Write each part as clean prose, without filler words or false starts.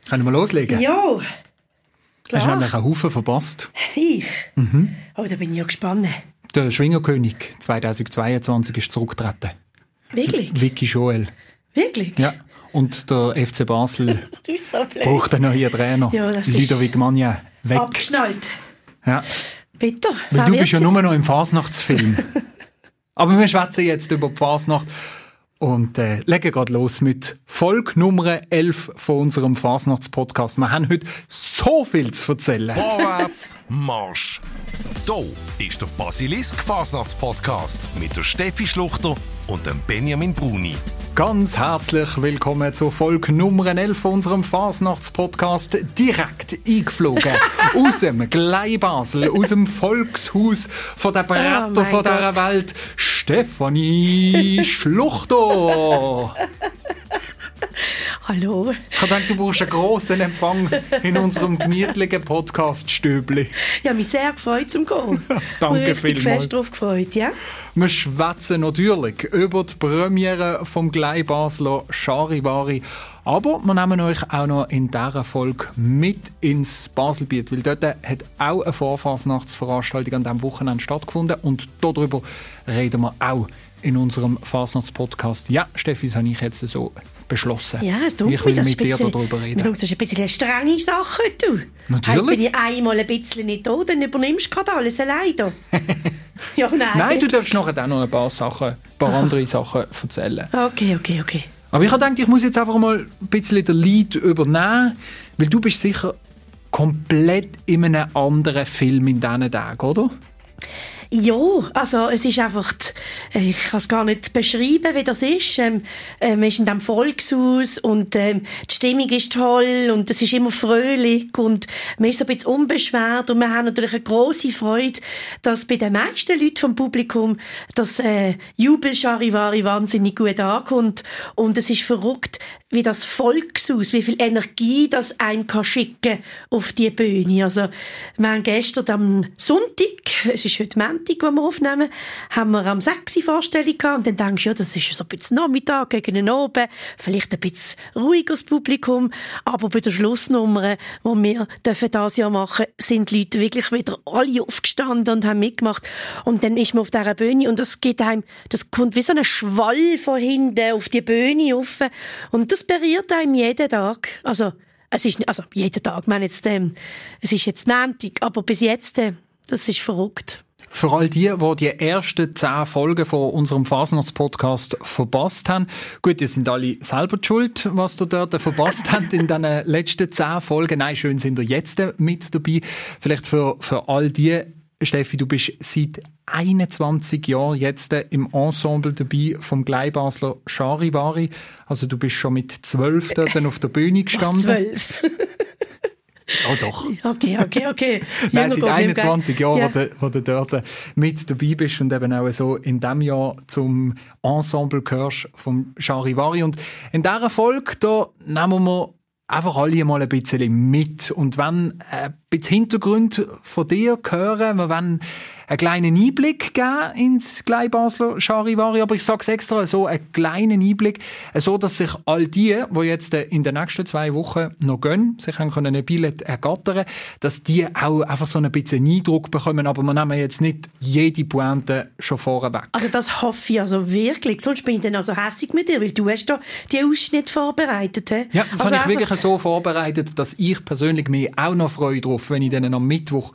Können wir loslegen? Ja, klar. Hast du nämlich einen Haufen verpasst. Ich? Oh, da bin ich ja gespannt. Der Schwingerkönig 2022 ist zurückgetreten. Wirklich? Vicky Joel. Wirklich? Ja. Und der FC Basel Du bist so blöd. braucht einen neuen Trainer. Ja, das Ludovic Magna weg. Abgeschnallt. Ja. Bitte. Weil du bist ja nur noch im Fasnachtsfilm. Aber wir schwätzen jetzt über die Fasnacht und legen gerade los mit Folge Nummer 11 von unserem Fasnachtspodcast. Wir haben heute so viel zu erzählen. Vorwärts, Marsch! Hier ist der Basilisk Fasnachtspodcast mit der Steffi Schluchter und dem Benjamin Bruni. Ganz herzlich willkommen zur Folge Nummer 11 von unserem Fasnachtspodcast. Direkt eingeflogen aus dem Gleibasel, aus dem Volkshaus von der Bretter von dieser Welt, Stefanie Schluchter. Hallo. Ich habe gedacht, du brauchst einen grossen Empfang in unserem gemütlichen Podcast-Stübli. Ich habe mich sehr gefreut zum Gehen. Danke richtig vielmals. fest drauf gefreut, ja? Wir schwätzen natürlich über die Premiere vom Gleibasler Charivari. Aber wir nehmen euch auch noch in dieser Folge mit ins Baselbiet, weil dort hat auch eine Vorfasnachtsveranstaltung an diesem Wochenende stattgefunden und darüber reden wir auch in unserem Fasnachtspodcast. Ja, Steffi, das habe ich jetzt so beschlossen. Ja, es tut ich will mir, mit dir darüber reden. Das ist ein bisschen eine strenge Sache heute. Natürlich. Heute bin ich einmal ein bisschen nicht da, dann übernimmst du gerade alles allein. Da. Ja, Nein, du darfst nachher auch noch ein paar andere Sachen erzählen. Okay. Aber ich habe gedacht, ich muss jetzt einfach mal ein bisschen den Lead übernehmen, weil du bist sicher komplett in einem anderen Film in diesen Tagen, oder? Ja, also es ist einfach, ich kann es gar nicht beschreiben, wie das ist. Man ist in diesem Volkshaus und die Stimmung ist toll und es ist immer fröhlich und man ist so ein bisschen unbeschwert und wir haben natürlich eine grosse Freude, dass bei den meisten Leuten vom Publikum das Jubel-Charivari wahnsinnig gut ankommt und es ist verrückt, wie das Volkshaus, wie viel Energie das einen kann schicken auf die Bühne. Also wir haben gestern am Sonntag, es ist heute Montag, wo wir aufnehmen, haben wir am 6 Uhr Vorstellung gehabt und dann denkst du, ja, das ist so ein bisschen Nachmittag gegen den Abend, vielleicht ein bisschen ruhigeres Publikum, aber bei der Schlussnummer, die wir dieses Jahr machen, sind die Leute wirklich wieder alle aufgestanden und haben mitgemacht und dann ist man auf dieser Bühne und das kommt wie so ein Schwall von hinten auf die Bühne rauf und das berührt einem jeden Tag. Also jeden Tag, ich meine jetzt, es ist jetzt Montag, aber bis jetzt, das ist verrückt. Für all die ersten 10 Folgen von unserem Fasnachtspodcast verpasst haben. Gut, ihr sind alle selber die schuld, was ihr dort verpasst habt in den letzten 10 Folgen. Nein, schön sind ihr jetzt mit dabei. Vielleicht für all die, Steffi, du bist seit 21 Jahren jetzt im Ensemble dabei vom Gleibasler Charivari. Also du bist schon mit 12 dort auf der Bühne gestanden. 12? Oh doch. Okay. Nein, seit 21 Jahren, wo du dort mit dabei bist und eben auch so in diesem Jahr zum Ensemble gehörst vom Charivari. Und in dieser Folge da nehmen wir einfach alle mal ein bisschen mit. Und wenn ein bisschen Hintergrund von dir hören, wir wollen einen kleinen Einblick geben ins Gleibasler Charivari, aber ich sage es extra, so einen kleinen Einblick, so dass sich all die jetzt in den nächsten 2 Wochen noch gehen, sich haben können ein Billett ergattern, dass die auch einfach so ein bisschen Eindruck bekommen, aber wir nehmen jetzt nicht jede Pointe schon vorher weg. Also das hoffe ich also wirklich, sonst bin ich dann also hässig mit dir, weil du hast da die Ausschnitte vorbereitet. He? Ja, das also habe ich wirklich so vorbereitet, dass ich persönlich mich auch noch freue drauf, wenn ich dann am Mittwoch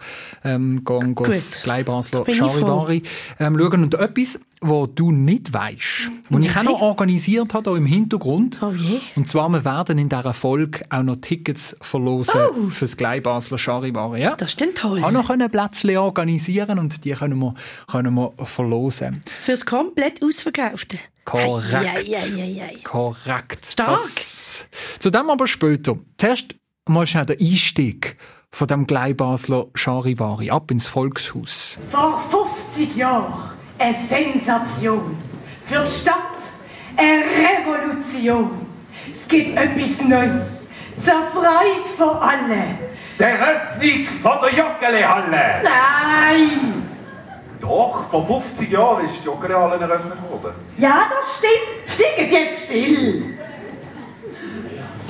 das Gleibasler Charivari schauen. Und etwas, was du nicht weisst, was ich auch noch organisiert habe hier im Hintergrund. Oh je. Und zwar, wir werden in dieser Folge auch noch Tickets verlosen für das Gleibasler Charivari. Ja? Das ist dann toll. Auch noch Plätzchen organisieren und die können wir verlosen. Fürs komplett Ausverkaufte. Korrekt. Ei. Korrekt. Stark. Zu dem aber später. Zuerst mal schnell der Einstieg von dem Gleibasler Charivari ab ins Volkshaus. Vor 50 Jahren eine Sensation. Für die Stadt eine Revolution. Es gibt etwas Neues. Zur Freude von allen. Der Öffnung von der Joggeli-Halle! Nein! Doch, vor 50 Jahren ist die Joggeli-Halle eröffnet worden. Ja, das stimmt. Singet jetzt still.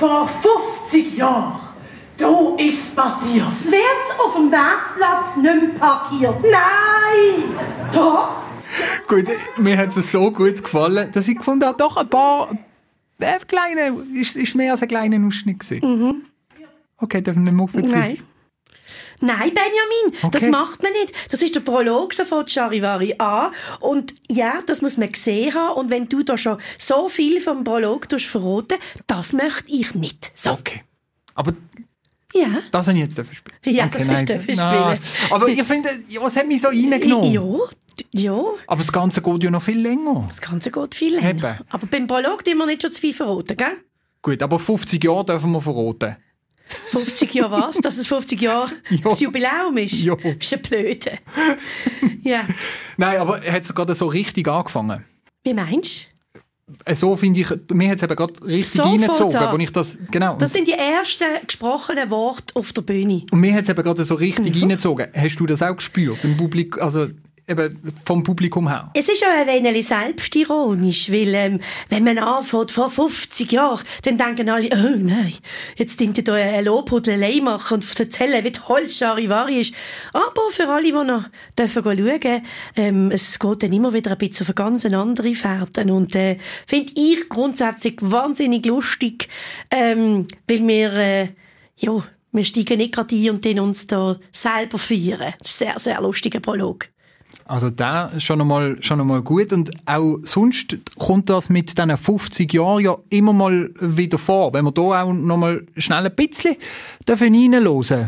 Vor 50 Jahren, da ist's passiert. Wird's auf dem Marktplatz nicht mehr parkiert? Nein! Doch. Gut, mir hat es so gut gefallen, dass ich gefunden habe, doch ein paar kleine, ist mehr als ein kleiner Ausschnitt gewesen. Okay, darf ich nicht mehr aufziehen? Nein, Benjamin, Okay. das macht man nicht. Das ist der Prolog, so fängt Charivari an. Und ja, das muss man gesehen haben. Und wenn du da schon so viel vom Prolog verraten, das möchte ich nicht. So. Okay. Aber Ja. das habe ich jetzt dürfen spielen. Ja, Okay, das hast du dürfen nein. spielen. Aber ich finde, ja, es hat mich so reingenommen. Ja. Aber das Ganze geht ja noch viel länger. Das Ganze geht viel länger. Eben. Aber beim Prolog dürfen wir nicht schon zu viel verraten, gell? Gut, aber 50 Jahre dürfen wir verraten. 50 Jahre was? Dass es 50 Jahre Ja. das Jubiläum ist? Ja. Bist du blöde. Ja. Nein, aber hat es gerade so richtig angefangen? Wie meinst So finde ich, mir hat es eben gerade richtig So reingezogen, fängt's an. wo ich das, genau. du? Das sind die ersten gesprochenen Worte auf der Bühne. Und mir hat es eben gerade so richtig Mhm. reingezogen. Hast du das auch gespürt, im Publikum, also eben vom Publikum her? Es ist auch ein wenig selbstironisch, weil wenn man anfängt vor 50 Jahren, dann denken alle, oh nein, jetzt dient ihr da eine Lobhudelei machen und erzählen, wie toll Charivari ist. Aber für alle, die noch dürfen schauen, es geht dann immer wieder ein bisschen auf ganz andere Fährten und finde ich grundsätzlich wahnsinnig lustig, weil wir steigen nicht gerade ein und den uns da selber feiern. Das ist ein sehr, sehr lustiger Prolog. Also der schon einmal gut. Und auch sonst kommt das mit diesen 50 Jahren ja immer mal wieder vor. Wenn wir da auch noch mal schnell ein bisschen reinhören.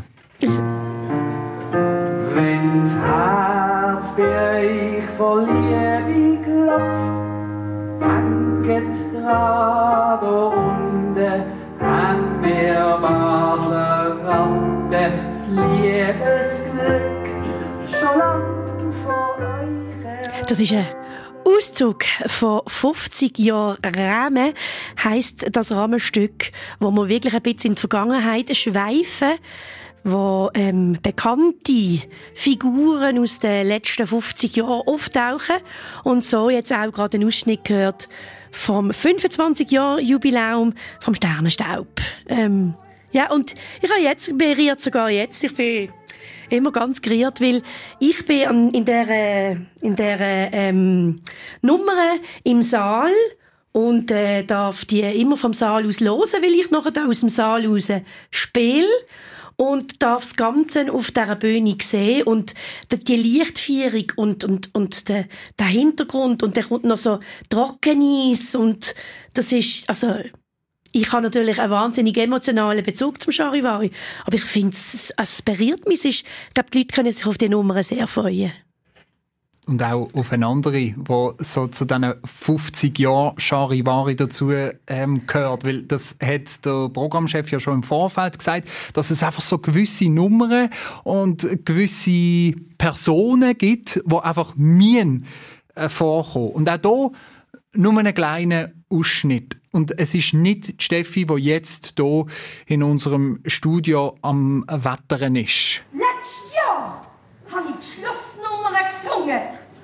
Wenn's Herz bei euch voll Liebe klopft, denket dran, da unten haben wir Basler Ratten, das Liebesglück schon lang vor euch her. Das ist ein Auszug von 50 Jahren Rahmen, heisst das Rahmenstück, wo wir wirklich ein bisschen in die Vergangenheit schweifen, wo bekannte Figuren aus den letzten 50 Jahren auftauchen und so jetzt auch gerade einen Ausschnitt gehört vom 25-Jahr-Jubiläum vom Sternenstaub. Ja, und ich habe jetzt, berührt sogar jetzt, ich bin immer ganz gerührt, weil ich bin in der Nummer im Saal und darf die immer vom Saal aus hören, weil ich nachher da aus dem Saal raus spiele und darf das Ganze auf dieser Bühne sehen und die Lichtführung und der Hintergrund und dann kommt noch so Trockeneis und das ist, also ich habe natürlich einen wahnsinnig emotionalen Bezug zum Charivari, aber ich finde, es berührt mich. Ich glaube, die Leute können sich auf die Nummer sehr freuen. Und auch auf eine andere, die so zu diesen 50 Jahren Charivari dazu gehört. Weil das hat der Programmchef ja schon im Vorfeld gesagt, dass es einfach so gewisse Nummern und gewisse Personen gibt, die einfach vorkommen. Und auch hier nur einen kleinen Ausschnitt. Und es ist nicht die Steffi, die jetzt hier in unserem Studio am Wettern ist. Letztes Jahr habe ich die Schlussnummer gesungen.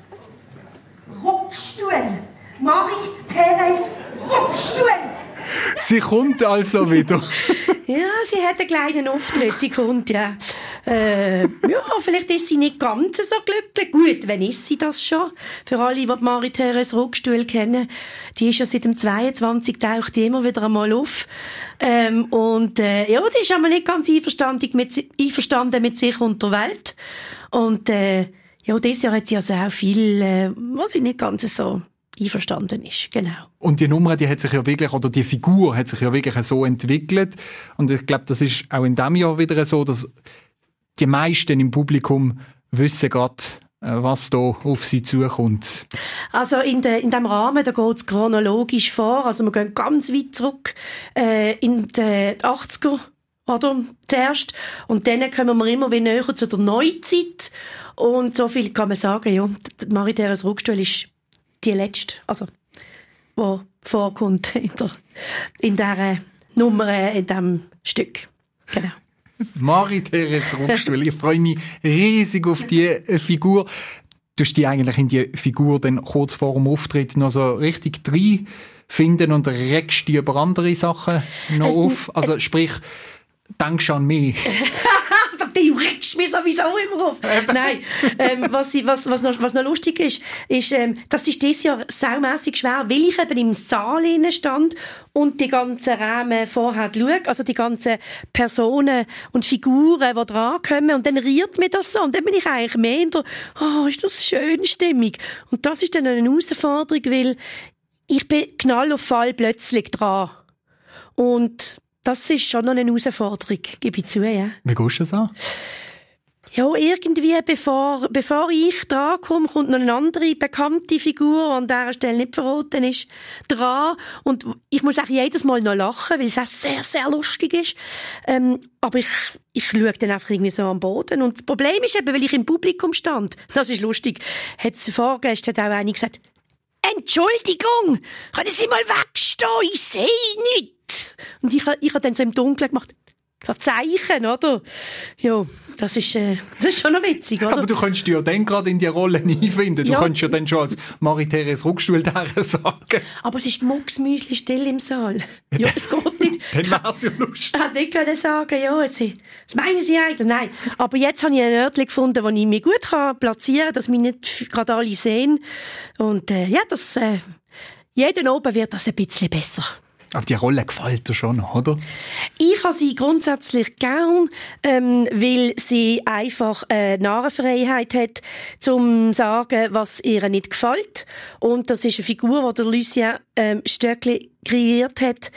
Ruckstuhl. Marie-Therese Ruckstuhl. Sie kommt also wieder. Ja, sie hat einen kleinen Auftritt, sie kommt, ja. Ja, vielleicht ist sie nicht ganz so glücklich. Gut, wenn ist sie das schon? Für alle, die Marie-Therese Ruckstuhl kennen, die ist ja seit dem 22 taucht die immer wieder einmal auf. Ja, die ist aber nicht ganz einverstanden mit sich und der Welt. Und ja, dieses Jahr hat sie also auch viel, was sie nicht ganz so einverstanden ist, genau. Und die Nummer, die hat sich ja wirklich, oder die Figur hat sich ja wirklich so entwickelt. Und ich glaube, das ist auch in diesem Jahr wieder so, dass die meisten im Publikum wissen gerade, was da auf sie zukommt. Also in diesem Rahmen, da geht es chronologisch vor. Also wir gehen ganz weit zurück in die 80er, oder? Zuerst. Und dann kommen wir immer wieder näher zu der Neuzeit. Und so viel kann man sagen, ja. Marie-Therese Ruckstuhl ist die letzte, also, die vorkommt in dieser Nummer, in diesem Stück. Genau. Marie-Therese Ruckstuhl, ich freue mich riesig auf diese Figur. Du hast dich eigentlich in die Figur dann kurz vor dem Auftritt noch so richtig finden und regst du über andere Sachen noch auf? Also sprich, denkst du an mich? Du regst mich sowieso immer auf. Nein, was noch lustig ist, das ist dieses Jahr saumässig schwer, weil ich eben im Saal stand und die ganzen Rahmen vorher schaue, also die ganzen Personen und Figuren, die drankommen, und dann riert mir das so. Und dann bin ich eigentlich mehr in der, ist das schön Stimmung. Und das ist dann eine Herausforderung, weil ich bin knall auf Fall plötzlich dran. Und das ist schon noch eine Herausforderung, gebe ich zu, ja. Wie gehst du das an? Ja, irgendwie, bevor ich dran komme, kommt noch eine andere bekannte Figur, die an dieser Stelle nicht verraten ist, dran. Und ich muss auch jedes Mal noch lachen, weil es auch sehr, sehr lustig ist. Aber ich schaue dann einfach irgendwie so am Boden. Und das Problem ist eben, weil ich im Publikum stand, das ist lustig, hat es vorgestern auch eine gesagt, Entschuldigung, können Sie mal wegstehen, ich sehe nichts. Und ich habe dann so im Dunkeln gemacht, so Zeichen, oder? Ja, das ist schon noch witzig, oder? Aber du könntest dich ja dann gerade in die Rolle einfinden. Du könntest ja dann schon als Marie-Therese Ruckstuhl sagen. Aber es ist mucksmüsli still im Saal. Ja, es geht nicht. Dann wäre es ja lustig. Ich hätte nicht können sagen, ja, das meinen Sie eigentlich? Nein. Aber jetzt habe ich ein Örtchen gefunden, wo ich mich gut platzieren kann, dass mich nicht gerade alle sehen. Und jeden Abend wird das ein bisschen besser. Aber die Rolle gefällt dir schon, oder? Ich habe sie grundsätzlich gern, weil sie einfach Narrenfreiheit hat, zum sagen, was ihr nicht gefällt. Und das ist eine Figur, die Lucien Stöckli kreiert hat,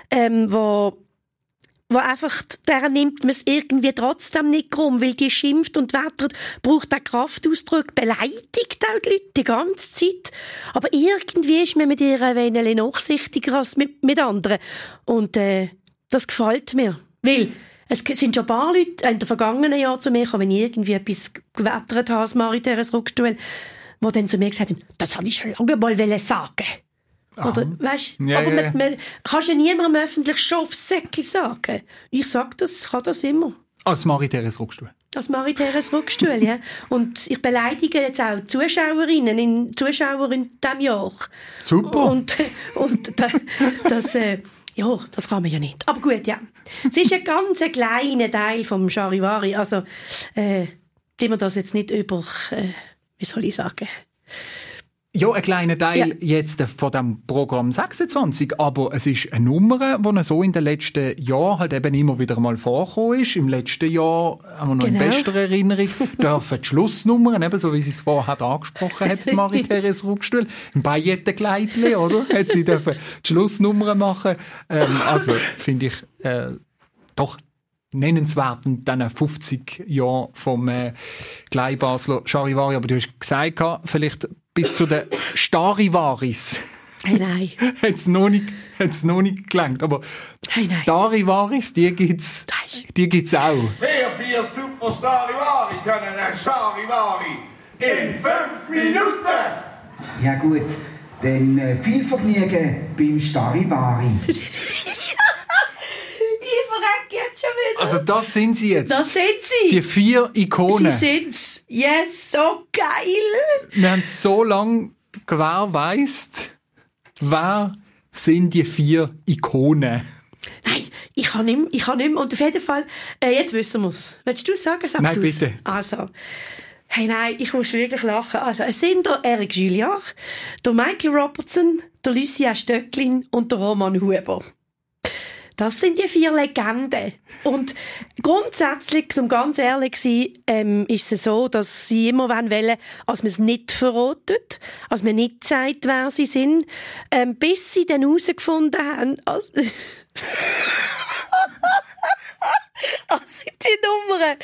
wo einfach, der nimmt man es irgendwie trotzdem nicht krumm, weil die schimpft und wettert, braucht auch Kraftausdrücke, beleidigt auch die Leute die ganze Zeit. Aber irgendwie ist man mit ihr ein wenig nachsichtiger als mit anderen. Und das gefällt mir. Weil es sind schon ein paar Leute in den vergangenen Jahren zu mir gekommen, wenn ich irgendwie etwas gewettert habe als Marie-Therese Ruckstuhl, die dann zu mir gesagt haben, das wollte ich schon lange mal sagen. Oder, weißt, ja, aber ja. Man kannst ja niemandem öffentlich schon aufs Säckchen sagen. Ich sage das, kann das immer. Als Marie-Therese Ruckstuhl. Als Marie-Therese Ruckstuhl, ja. Und ich beleidige jetzt auch Zuschauer in diesem Jahr. Super. Und das kann man ja nicht. Aber gut, ja. Es ist ein ganz kleiner Teil vom Charivari. Also, die wir das jetzt nicht über, wie soll ich sagen... Ja, ein kleiner Teil jetzt von dem Programm 26, aber es ist eine Nummer, die so in den letzten Jahren halt eben immer wieder mal vorgekommen ist. Im letzten Jahr haben wir noch in bester Erinnerung dürfen die Schlussnummern, eben so wie sie es vorher angesprochen hat, Marie-Therese Ruckstuhl, im Paillettenkleidchen, oder? Hat sie dürfen die Schlussnummern machen. Also finde ich doch nennenswert in diesen 50 Jahren vom Kleinbasler Charivari. Aber du hast gesagt, vielleicht bis zu den Starivaris. Nein. Hat es noch nicht gelangt. Aber Starivaris, die gibt's auch. Wir 4 Super Starivari können ein Charivari in 5 Minuten. Ja gut, dann viel Vergnügen beim Starivari. Ich verrecke jetzt schon wieder. Also das sind sie jetzt. Das sind sie. Die 4 Ikonen. Sie sind's. Yes, so geil. Wir haben so lange gewährleistet, wer sind die 4 Ikonen? Nein, ich kann nicht mehr. Und auf jeden Fall, jetzt wissen wir es. Willst du es sagen? Sag Nein, du's. bitte. Also, hey, nein, ich muss wirklich lachen. Also, es sind der Eric Gilliard, der Michael Robertson, der Lucien Stöcklin und der Roman Huber. Das sind die 4 Legenden. Und grundsätzlich, um ganz ehrlich zu sein, ist es so, dass sie immer wollen, als man es nicht verratet, als man nicht sagt, wer sie sind, bis sie dann herausgefunden haben, als sie die Nummern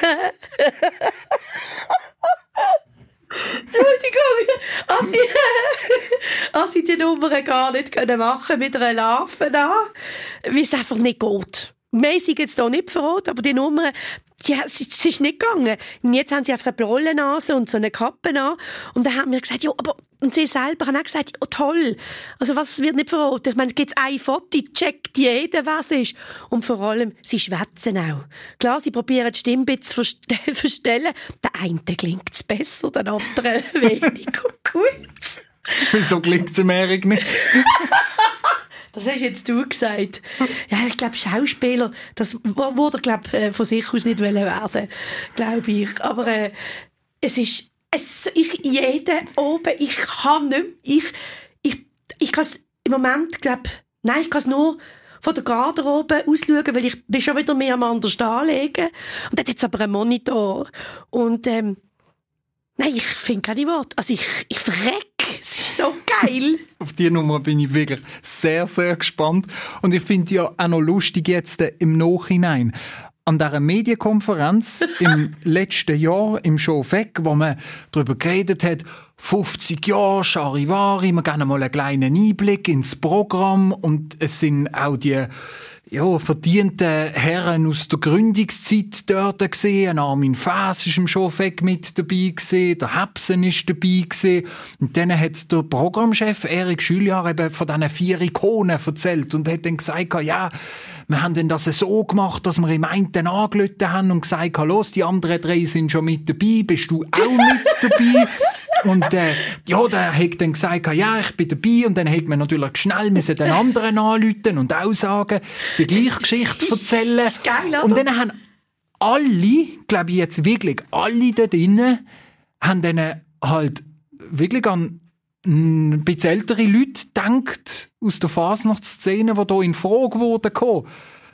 Entschuldigung, als sie die Nummern gar nicht machen können mit einer Larve da, weil es einfach nicht geht. Mehr sind jetzt hier nicht verraten, aber die Nummern, es ist nicht gegangen. Und jetzt haben sie einfach eine Brollennase und so eine Kappe an. Und dann haben wir gesagt, ja, aber, und sie selber haben auch gesagt, ja, toll. Also was wird nicht verraten? Ich meine, es gibt ein Foto, checkt jeder, was es ist. Und vor allem, sie schwätzen auch. Klar, sie probieren die Stimme ein bisschen zu verstellen. Der eine klingt es besser, der andere weniger gut. Wieso klingt es im Erik nicht? Das hast jetzt du gesagt. Ja, ich glaube, Schauspieler, das würde ich von sich aus nicht werden, glaube ich. Aber es ist, jeden oben, ich kann nicht, ich kann es im Moment, ich kann es nur von der Garderobe ausschauen, weil ich bin schon wieder mehr am anders anlegen. Und dort hat es aber einen Monitor. Und, nein, ich finde keine Worte. Also ich verrecke. Es ist so geil. Auf die Nummer bin ich wirklich sehr, sehr gespannt. Und ich finde ja auch noch lustig jetzt im Nachhinein. An dieser Medienkonferenz im letzten Jahr im Showfeck, wo man darüber geredet hat, 50 Jahre Charivari, wir geben mal einen kleinen Einblick ins Programm und es sind auch die verdienten Herren aus der Gründungszeit dort gesehen. Armin Faas ist im Showfeck mit dabei gesehen, der Hepsen ist dabei gesehen. Und dann hat der Programmchef Erik Schüljahr eben von diesen 4 Ikonen erzählt und hat dann gesagt, ja, wir haben dann das so gemacht, dass wir im einen angelötet haben und gesagt, los, die anderen 3 sind schon mit dabei, bist du auch mit dabei? Und der hat dann gesagt, ja, ich bin dabei. Und dann hat man natürlich schnell den anderen anrufen und auch sagen, die gleiche Geschichte erzählen. Das ist geil, oder? Und dann haben alle, glaube ich jetzt wirklich, alle da drinnen, haben dann halt wirklich an ein bisschen ältere Leute gedacht, aus der Fasnachtsszene, die hier in Frage wurden.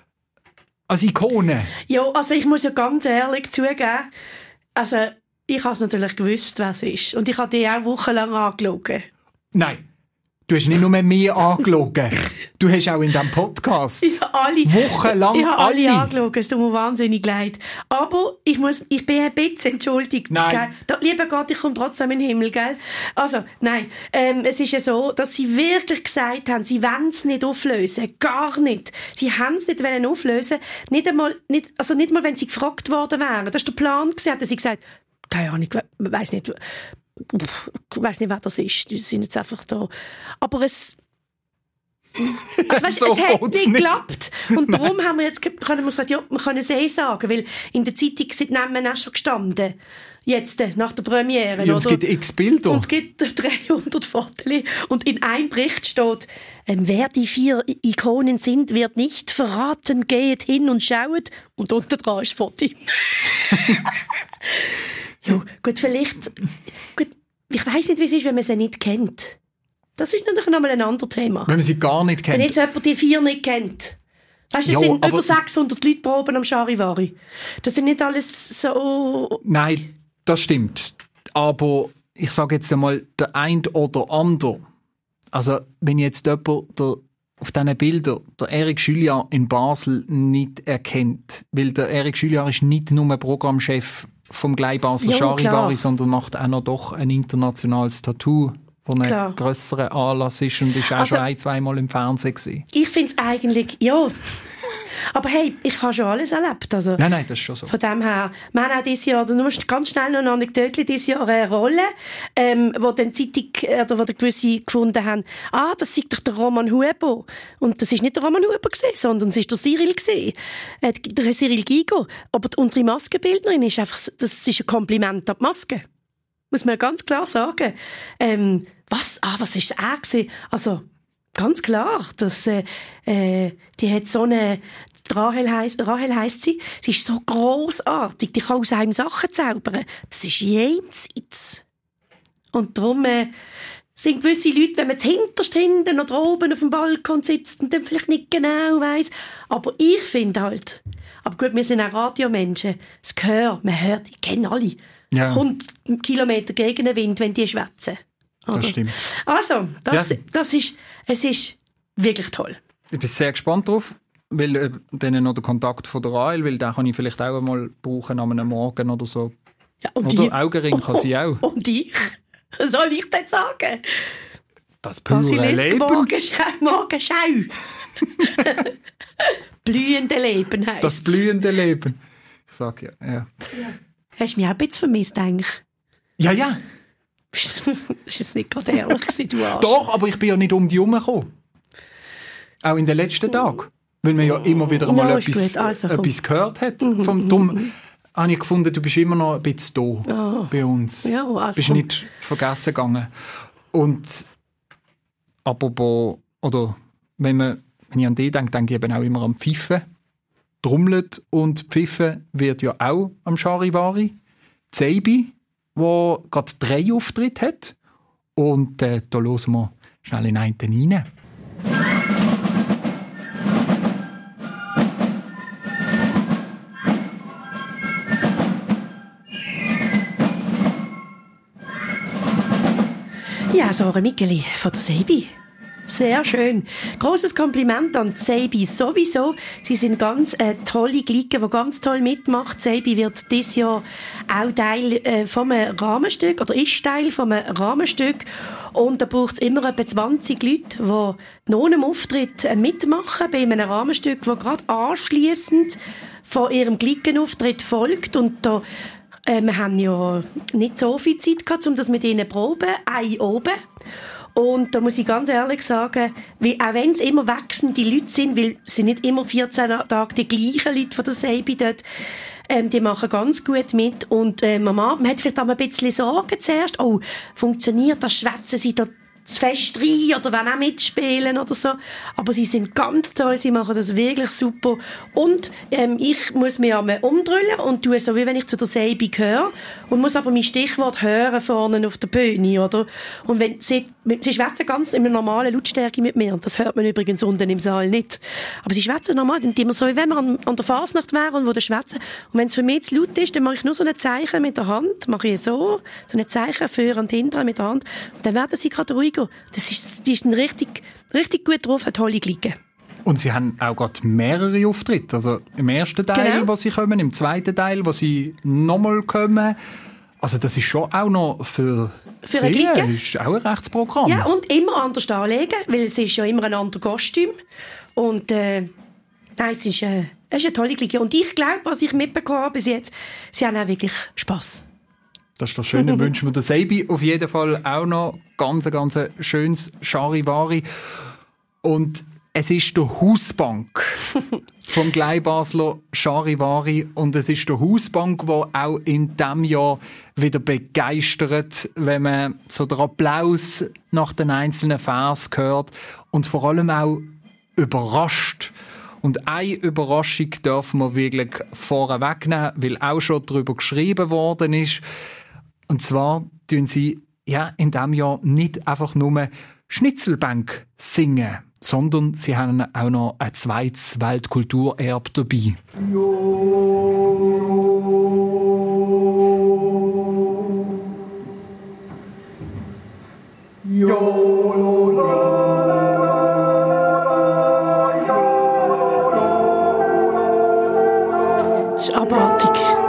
Als Ikone. Ja, also ich muss ja ganz ehrlich zugeben, also ich habe es natürlich gewusst, wer es ist. Und ich habe die auch wochenlang angeschaut. Nein, du hast nicht nur mehr angeschaut. Du hast auch in diesem Podcast wochenlang ich habe alle angeschaut. Es tut mir wahnsinnig leid. Aber ich bin ein bisschen entschuldigt. Nein. Lieber Gott, ich komme trotzdem in den Himmel, gell? Also, nein. Es ist ja so, dass sie wirklich gesagt haben, sie wollen es nicht auflösen. Gar nicht. Sie haben es nicht auflösen. Nicht mal, wenn sie gefragt worden wären. Das war der Plan. Hatten sie gesagt, keine Ahnung, ich weiss nicht, wer das ist. Die sind jetzt einfach da. Aber es hat nicht geklappt. Und darum haben wir jetzt, können wir gesagt, ja, wir können es sagen, weil in der Zeitung sind die Namen auch schon gestanden. Jetzt, nach der Premiere. Ja, es gibt x Bilder. Und es gibt 300 Fotos. Und in einem Bericht steht, wer die 4 Ikonen sind, wird nicht verraten. Geht hin und schaut. Und unten dran ist das Foto. Ja, gut, vielleicht... Gut, ich weiss nicht, wie es ist, wenn man sie nicht kennt. Das ist natürlich nochmal ein anderes Thema. Wenn man sie gar nicht kennt. Wenn jetzt jemand die 4 nicht kennt. Weißt du, es sind über 600 Leute proben am Charivari. Das sind nicht alles so... Nein, das stimmt. Aber ich sage jetzt einmal, der ein oder andere. Also, wenn jetzt jemand auf diesen Bildern der Erik Schüljahr in Basel nicht erkennt, weil der Erik Schüljahr ist nicht nur Programmchef vom Gleibasler Charivari, sondern macht auch noch doch ein internationales Tattoo, das ein grösserer Anlass ist und ist auch schon 1-2 Mal im Fernsehen gewesen. Ich finde es eigentlich, ja... Aber hey, ich habe schon alles erlebt. Also, nein, das ist schon so. Von dem her, wir haben auch dieses Jahr, du musst ganz schnell noch eine Anekdote, dieses Jahr eine Rolle, wo dann die Zeitung, oder wo die gewisse gefunden haben, das ist doch der Roman Huber. Und das ist nicht der Roman Huber gewesen, sondern es ist der Cyril gewesen. Der Cyril Giger. Aber unsere Maskenbildnerin ist einfach, das ist ein Kompliment an die Maske. Muss man ganz klar sagen. Was ist er gewesen? Also, ganz klar, dass, die hat so eine, Rahel heisst sie ist so grossartig, die kann aus einem Sachen zaubern. Das ist jenseits. Und darum sind gewisse Leute, wenn man hinterst hinten oder oben auf dem Balkon sitzt und dann vielleicht nicht genau weiss. Aber ich finde halt, aber gut, wir sind auch Radiomenschen, das Gehör, man hört, ich kenne alle. Ja. 100 Kilometer gegen den Wind, wenn die schwätzen. Das stimmt. Also, es ist wirklich toll. Ich bin sehr gespannt drauf, weil dann noch der Kontakt von der Rahel, weil den kann ich vielleicht auch einmal brauchen an einem Morgen oder so. Ja, und oder Augenring kann sie auch. Und ich? Was soll ich denn sagen? Das pure Leben. Morgenschau. Blühende Leben heisst. Das blühende Leben. Ich sag ja. Hast du mich auch ein bisschen vermisst, eigentlich? Ja. Das war jetzt nicht gerade ehrlich gewesen, du Arsch. Doch, aber ich bin ja nicht um die herumgekommen. Auch in den letzten Tagen. Weil man ja immer wieder einmal etwas gehört hat. Vom Dumm habe ich gefunden, du bist immer noch ein bisschen da bei uns. Ja, also bist nicht vergessen gegangen. Und apropos, oder wenn ich an die denke ich eben auch immer an Pfeifen. Trommelt und Pfiffen wird ja auch am Charivari. Zeibi, wo gerade 3 Auftritte hat. Und da hören wir schnell in einen rein. Ja, Sora Micheli von der Seibi. Sehr schön. Grosses Kompliment an Seibi sowieso. Sie sind ganz tolle Glieke, die ganz toll mitmacht. Seibi wird dieses Jahr auch Teil vom Rahmenstück oder ist Teil vom Rahmenstück. Und da braucht es immer etwa 20 Leute, die nach einem Auftritt mitmachen bei einem Rahmenstück, das gerade anschliessend von ihrem Glickenauftritt folgt. Und da wir haben ja nicht so viel Zeit gehabt, um das mit ihnen zu proben. Ein oben. Und da muss ich ganz ehrlich sagen, auch wenn es immer wechselnde Leute sind, weil es sind nicht immer 14 Tage die gleichen Leute von der Seibi dort, die machen ganz gut mit. Und man hat vielleicht auch ein bisschen Sorgen zuerst. Oh, funktioniert das? Schwätzen sie da zu fest rein oder wollen auch mitspielen oder so. Aber sie sind ganz toll, sie machen das wirklich super. Und ich muss mich einmal umdrüllen und tue so, wie wenn ich zu der Seibi gehöre und muss aber mein Stichwort hören vorne auf der Bühne, oder? Und wenn sie schwätzen ganz in einer normalen Lautstärke mit mir. Und das hört man übrigens unten im Saal nicht. Aber sie schwätzen normal, dann immer so, wie wenn wir an der Fasnacht wären und wo der schwätzen. Und wenn es für mich zu laut ist, dann mache ich nur so ein Zeichen mit der Hand, mache ich so ein Zeichen für und hinten mit der Hand. Und dann werden sie gerade ruhiger. Die sind richtig gut drauf, eine tolle Glieke. Und sie haben auch gerade mehrere Auftritte. Also im ersten Teil, genau, wo sie kommen, im zweiten Teil, wo sie nochmal kommen. Also das ist schon auch noch für eine Glieke. Ist auch ein Rechtsprogramm. Ja, und immer anders anlegen, weil es ist ja immer ein anderes Kostüm. Und nein, es ist eine tolle Glieke. Und ich glaube, was ich mitbekommen habe bis jetzt, sie haben auch wirklich Spass. Das ist doch schön. Dann wünschen wir der Seibi auf jeden Fall auch noch ganz schönes Charivari. Und es ist der Hausbank vom Gleibasler Charivari. Und es ist der Hausbank, der auch in diesem Jahr wieder begeistert, wenn man so den Applaus nach den einzelnen Vers hört und vor allem auch überrascht. Und eine Überraschung dürfen wir wirklich vorne wegnehmen, weil auch schon darüber geschrieben worden ist. Und zwar tun sie in diesem Jahr nicht einfach nur Schnitzelbank singen, sondern sie haben auch noch ein zweites Weltkulturerbe dabei. Das ist abartig.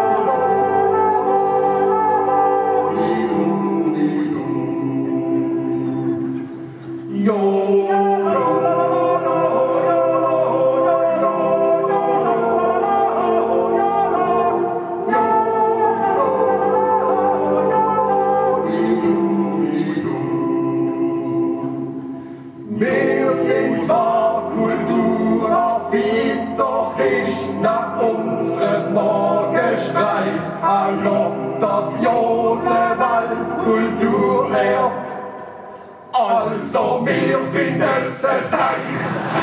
Wir sind zwar kulturaffin, doch ist nach unserem Morgenstreich auch noch das Jodelwald-Kulturerbe. Also wir finden es ein Seich.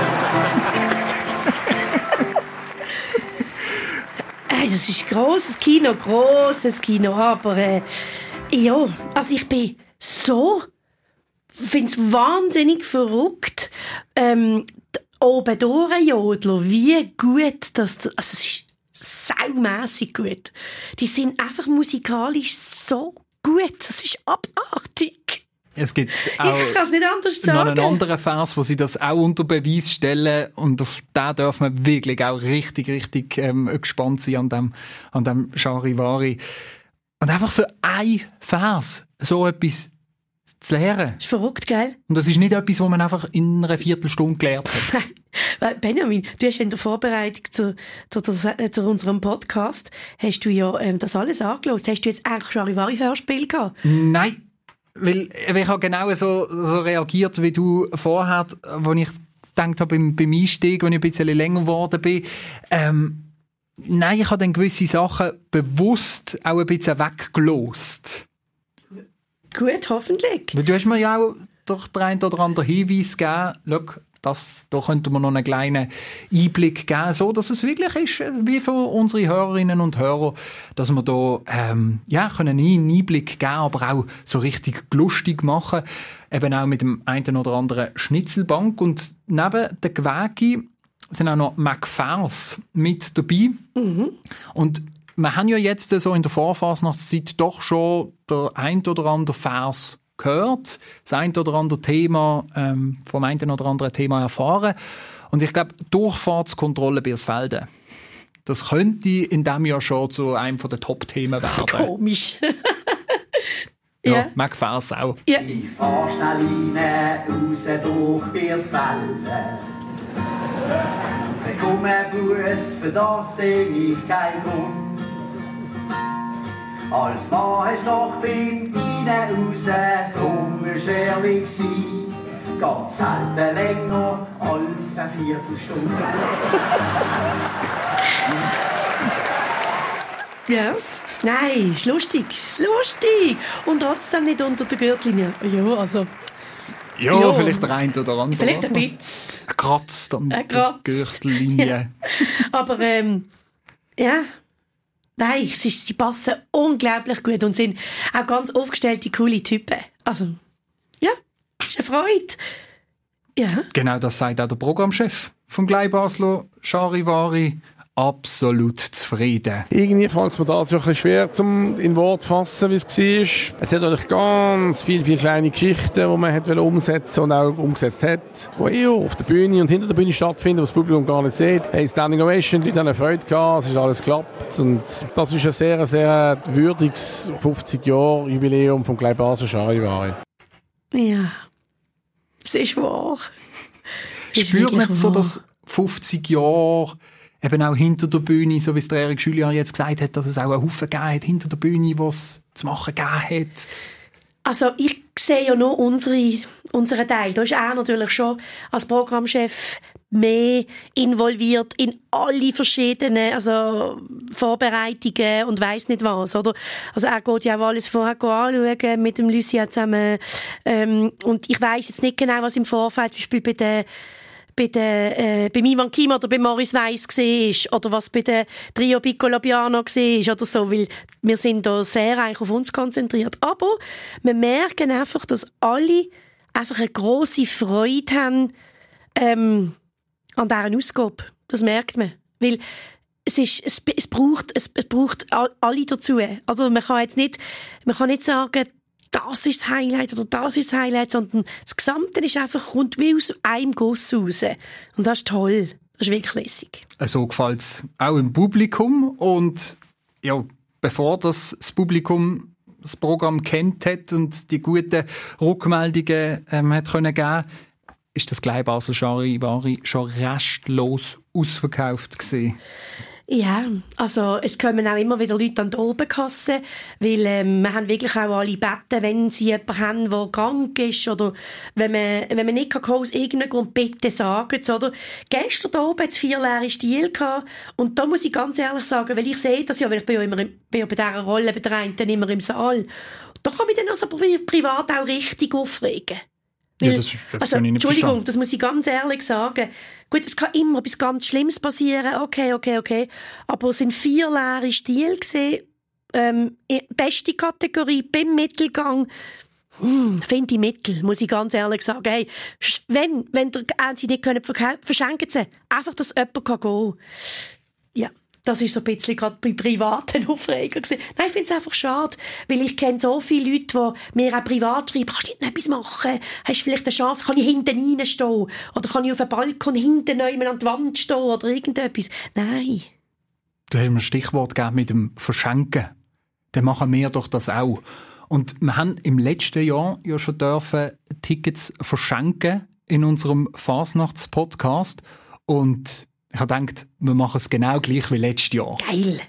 Das ist grosses Kino, aber ja, also ich bin so, finde es wahnsinnig verrückt, oben durch Jodler, wie gut das, also es ist saumässig gut. Die sind einfach musikalisch so gut, das ist abartig. Es gibt auch ich kann es nicht anders sagen. noch einen anderen Vers, wo sie das auch unter Beweis stellen. Und auf den darf man wirklich auch richtig gespannt sein an dem Charivari. Und einfach für einen Vers so etwas zu lernen. Das ist verrückt, gell? Und das ist nicht etwas, was man einfach in einer Viertelstunde gelernt hat. Benjamin, du hast in der Vorbereitung zu unserem Podcast, hast du ja das alles angeschaut. Hast du jetzt eigentlich Charivari-Hörspiel gehabt? Nein. Weil ich habe genau so reagiert, wie du vorher, als ich gedacht habe beim Einstieg, als ich ein bisschen länger geworden bin. Nein, ich habe dann gewisse Sachen bewusst auch ein bisschen weggelost. Gut, hoffentlich. Weil du hast mir ja auch durch den einen oder anderen Hinweis gegeben, schau, da könnte man noch einen kleinen Einblick geben, so dass es wirklich ist, wie für unsere Hörerinnen und Hörer, dass wir da können einen Einblick geben, aber auch so richtig lustig machen, eben auch mit dem einen oder anderen Schnitzelbank. Und neben der Gewägi sind auch noch McFers mit dabei. Und wir haben ja jetzt so in der Vorfasnachtszeit doch schon der ein oder andere Vers gehört, das ein oder andere Thema vom einen oder anderen Thema erfahren. Und ich glaube, Durchfahrtskontrolle Birsfelden, das könnte in diesem Jahr schon zu einem der Top-Themen werden. Komisch. Ja, McFers auch. Ich fahr schnell rein, raus durch Birsfelden. Bekomme Buß, für das seh ich keinen Grund. Als Mann hast du noch beim Rein raus, drum ist ehrlich sein. Ganz selten länger als eine Viertelstunde. Ja. Nein, ist lustig. Und trotzdem nicht unter der Gürtellinie. Ja, also... Ja, vielleicht der eine oder andere. Vielleicht ein bisschen. Kratzt an der Gürtellinie. Ja. Aber, ja... Nein, sie passen unglaublich gut und sind auch ganz aufgestellte, coole Typen. Also, ja, ist eine Freude. Ja. Genau, das sagt auch der Programmchef vom Gleibasler, Charivari. Absolut zufrieden. Irgendwie fällt es mir da so ein bisschen schwer, in Wort zu fassen, wie es war. Es hat natürlich ganz viele kleine Geschichten, die man umsetzen und auch umgesetzt hat, die eher auf der Bühne und hinter der Bühne stattfinden, was das Publikum gar nicht sieht. Hey, Standing Ovation, die Leute haben eine Freude gehabt, es ist alles geklappt. Und das ist ein sehr, sehr würdiges 50-Jahr-Jubiläum vom Gleibasler Charivari. Ja, es ist wahr. Spürt man so, dass 50 Jahre eben auch hinter der Bühne, so wie es der Erik Julian jetzt gesagt hat, dass es auch einen Haufen gegeben hat hinter der Bühne, was es zu machen gegeben hat? Also ich sehe ja nur unseren Teil. Da ist er natürlich schon als Programmchef mehr involviert in alle verschiedenen Vorbereitungen und weiss nicht was, oder? Also er geht ja auch alles vorher anschauen mit dem Lucien zusammen. Und ich weiss jetzt nicht genau, was im Vorfeld zum Beispiel beim Ivan Kim oder bei Maurice Weiss war oder was bei der Trio Piccolo Piano war oder so, weil wir sind da sehr eigentlich auf uns konzentriert. Aber wir merken einfach, dass alle einfach eine grosse Freude haben an dieser Ausgabe. Das merkt man. Weil es braucht alle dazu. Also man kann nicht sagen, das ist das Highlight oder das ist das Highlight, sondern das Gesamte ist einfach, kommt wie aus einem Guss raus. Und das ist toll. Das ist wirklich lässig. So gefällt es auch im Publikum. Und ja, bevor das Publikum das Programm kennt hat und die guten Rückmeldungen hat können geben, ist das Gleibasler Charivari schon restlos ausverkauft gewesen. Ja, also es kommen auch immer wieder Leute an die Obenkasse, weil wir haben wirklich auch alle gebeten, wenn sie jemanden haben, der krank ist oder wenn man nicht aus irgendeinem Grund bitte sagen es, oder? Gestern da oben hat es 4 leere Stühle gehabt und da muss ich ganz ehrlich sagen, weil ich sehe das ja, weil ich bin ja bei dieser Rolle bei der einen immer im Saal, da kann mich dann also privat auch richtig aufregen. Weil, das Entschuldigung, das muss ich ganz ehrlich sagen. Gut, es kann immer etwas ganz Schlimmes passieren, okay. Aber es sind 4 leere Stühle gewesen, beste Kategorie beim Mittelgang. Finde ich Mittel, muss ich ganz ehrlich sagen. Hey, wenn sie nicht können, verschenken sie. Einfach, dass jemand gehen kann. Ja. Das war so ein bisschen gerade bei privaten Aufregern. Nein, ich finde es einfach schade, weil ich kenne so viele Leute, die mir auch privat schreiben, kannst du nicht noch etwas machen? Hast du vielleicht eine Chance? Kann ich hinten reinstehen? Oder kann ich auf dem Balkon hinten an die Wand stehen? Oder irgendetwas? Nein. Du hast mir ein Stichwort gegeben mit dem Verschenken. Dann machen wir doch das auch. Und wir haben im letzten Jahr ja schon dürfen Tickets verschenken in unserem Fasnachts-Podcast. Und ich habe gedacht, wir machen es genau gleich wie letztes Jahr. Geil.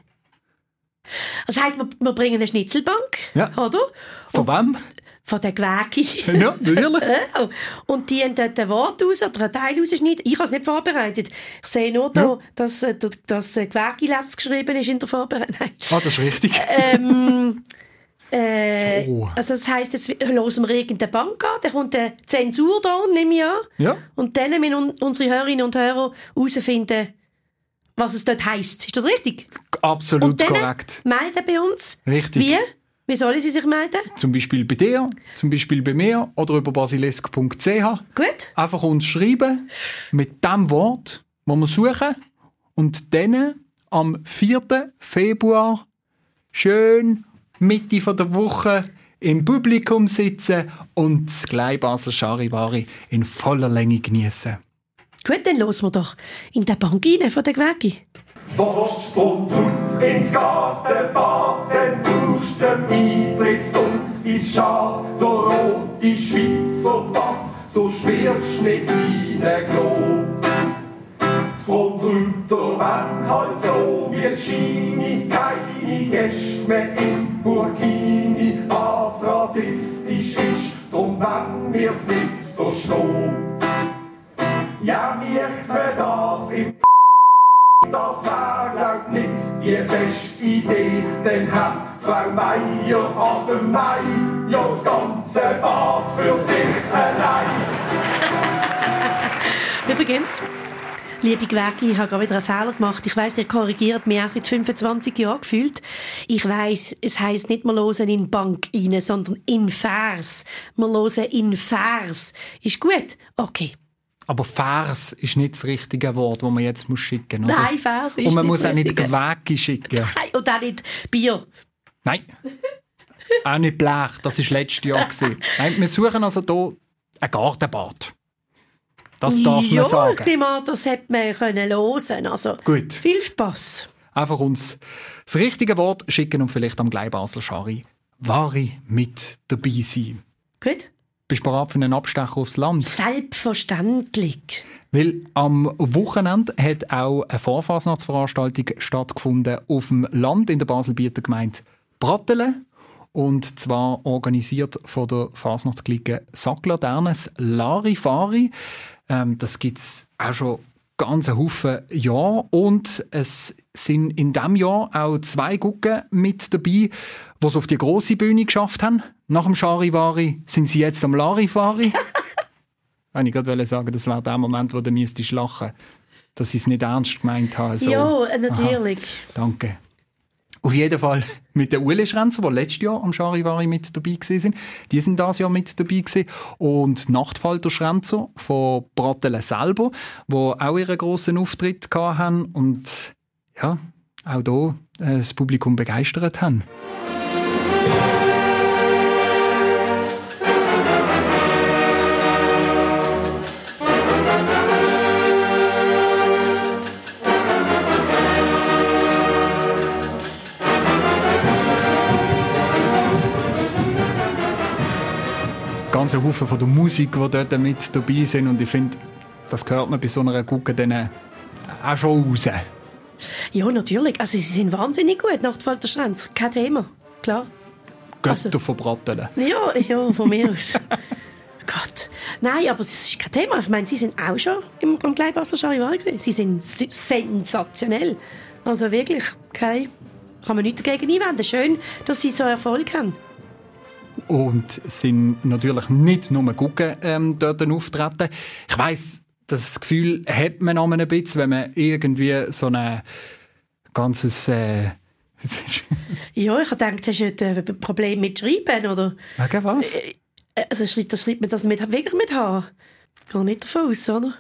Das heisst, wir bringen eine Schnitzelbank, ja. Oder? Von wem? Von der Gewägi. Ja, natürlich. Und die haben dort ein Wort raus oder einen Teil rausschneiden. Ich habe es nicht vorbereitet. Ich sehe nur, da, dass das Gewägi-Letz geschrieben ist in der Vorbereitung. Ah, das ist richtig. Also das heisst, jetzt hören wir irgendeine Bank an, dann kommt eine Zensur da, nehme ich an. Ja. Und dann müssen unsere Hörerinnen und Hörer herausfinden, was es dort heisst. Ist das richtig? Absolut und dann korrekt. Melden bei uns. Richtig. Wie? Wie sollen sie sich melden? Zum Beispiel bei dir, zum beispiel bei mir oder über basilisk.ch. Gut. Einfach uns schreiben mit dem Wort, das wir suchen, und dann am 4. Februar schön Mitte der Woche im Publikum sitzen und das Gleibasler Charivari in voller Länge genießen. Gut, dann hören wir doch in der Bank rein von der Gewäge. Willst du und ins Gartenbad, dann brauchst du zum Eintrittsdunk. Ist schade, der rote Schweizer Pass, so schwirrst nicht reingelassen. Die Front runter, wenn halt so wie es scheine, keine Gäste mehr im Burkini, was rassistisch ist, drum wenn wir's nicht verstehen. Ja, mich für das im das wär, glaub nicht die beste Idee, denn hat Frau Meier ab dem Mai ja das ganze Bad für sich allein. Übrigens, liebe Gewäge, ich habe gerade wieder einen Fehler gemacht. Ich weiss, ihr korrigiert mich auch seit 25 Jahren gefühlt. Ich weiss, es heisst nicht, wir hören in Bank rein, sondern in Vers. Wir hören in Vers. Ist gut? Okay. Aber Vers ist nicht das richtige Wort, das man jetzt schicken muss. Nein, Vers ist nicht. Und man muss das auch nicht Richtige. Gewäge schicken. Nein, und auch nicht Bier. Nein. Auch nicht Blech, das war letztes Jahr. Nein, wir suchen also hier ein Gartenbad. Das darf man sagen. Ja, ich nehme an, das hätte man hören. Also, Gut. viel Spass. Einfach uns das richtige Wort schicken und vielleicht am Gleibasler Charivari mit dabei sein. Gut. Bist du bereit für einen Abstecher aufs Land? Selbstverständlich. Weil am Wochenende hat auch eine Vorfasnachtsveranstaltung stattgefunden auf dem Land in der Baselbieter Gemeinde Brattelen. Und zwar organisiert von der Fasnachtsklicke Sacklaternes Larifari. Das gibt es auch schon ganz einen Haufen Jahre. Und es sind in diesem Jahr auch 2 Gucken mit dabei, die es auf die grosse Bühne geschafft haben. Nach dem Charivari sind sie jetzt am Larifari. Wenn ich gerade sagen, das wäre der Moment, wo du müsstest lachen, dass ich es nicht ernst gemeint habe. So. Ja, natürlich. Aha, danke. Auf jeden Fall mit den Uli Schrenzer, die letztes Jahr am Charivari mit dabei waren. Die sind dieses Jahr mit dabei gewesen. Und Nachtfalter Schrenzer von Brattelen selber, die auch ihren grossen Auftritt hatten und ja, auch hier das Publikum begeistert haben. Ganze Haufen von der Musik, die dort mit dabei sind. Und ich finde, das hört man bei so einer Gucke dann auch schon raus. Ja, natürlich. Also, sie sind wahnsinnig gut, Nachtfalter Schrenzer. Kein Thema. Klar. Götter von Brattelen. Ja, von mir aus. Gott. Nein, aber es ist kein Thema. Ich meine, sie sind auch schon am Gleibasler Charivari gewesen. Sie sind sensationell. Also wirklich, okay, kann man nichts dagegen einwenden. Schön, dass sie so Erfolg haben. Und sind natürlich nicht nur Gucken dort auftreten. Ich weiss, das Gefühl hat man auch ein bisschen, wenn man irgendwie so ein ganzes... Ja, ich habe gedacht, hast du ein Problem mit Schreiben, oder? Wegen was? Also schreibt man das wirklich mit H? Gar nicht davon aus, oder?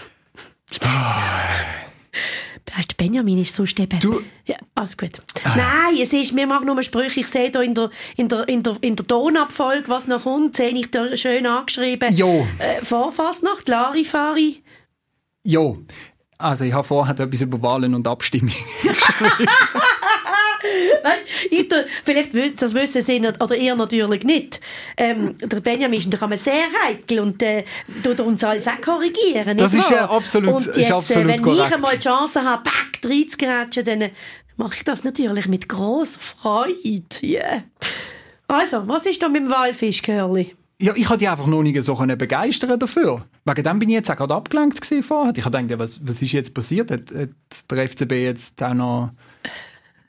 Weißt du, Benjamin ist so steben. Du... Ja, alles gut. Nein, es ist, wir machen nur Sprüche. Ich sehe da in der Tonabfolge, was noch kommt, sehe ich da schön angeschrieben. Jo. Vorfasnacht, Larifari. Jo. Also ich habe vorher etwas über Wahlen und Abstimmungen geschrieben. Weißt, vielleicht das wissen Sie oder ihr natürlich nicht. Der Benjamin ist natürlich sehr heikel und tut uns alles auch korrigieren. Das nicht ist wahr? absolut, und jetzt, ist absolut wenn korrekt. ich einmal die Chance habe, back reinzugrätschen, dann mache ich das natürlich mit grosser Freude. Yeah. Also, was ist da mit dem Walfisch, Curly? Ja, ich konnte dich einfach noch nicht so begeistern dafür. Wegen dem bin ich jetzt auch gerade abgelenkt vorher. Ich habe gedacht, ja, was ist jetzt passiert? Hat der FCB jetzt auch noch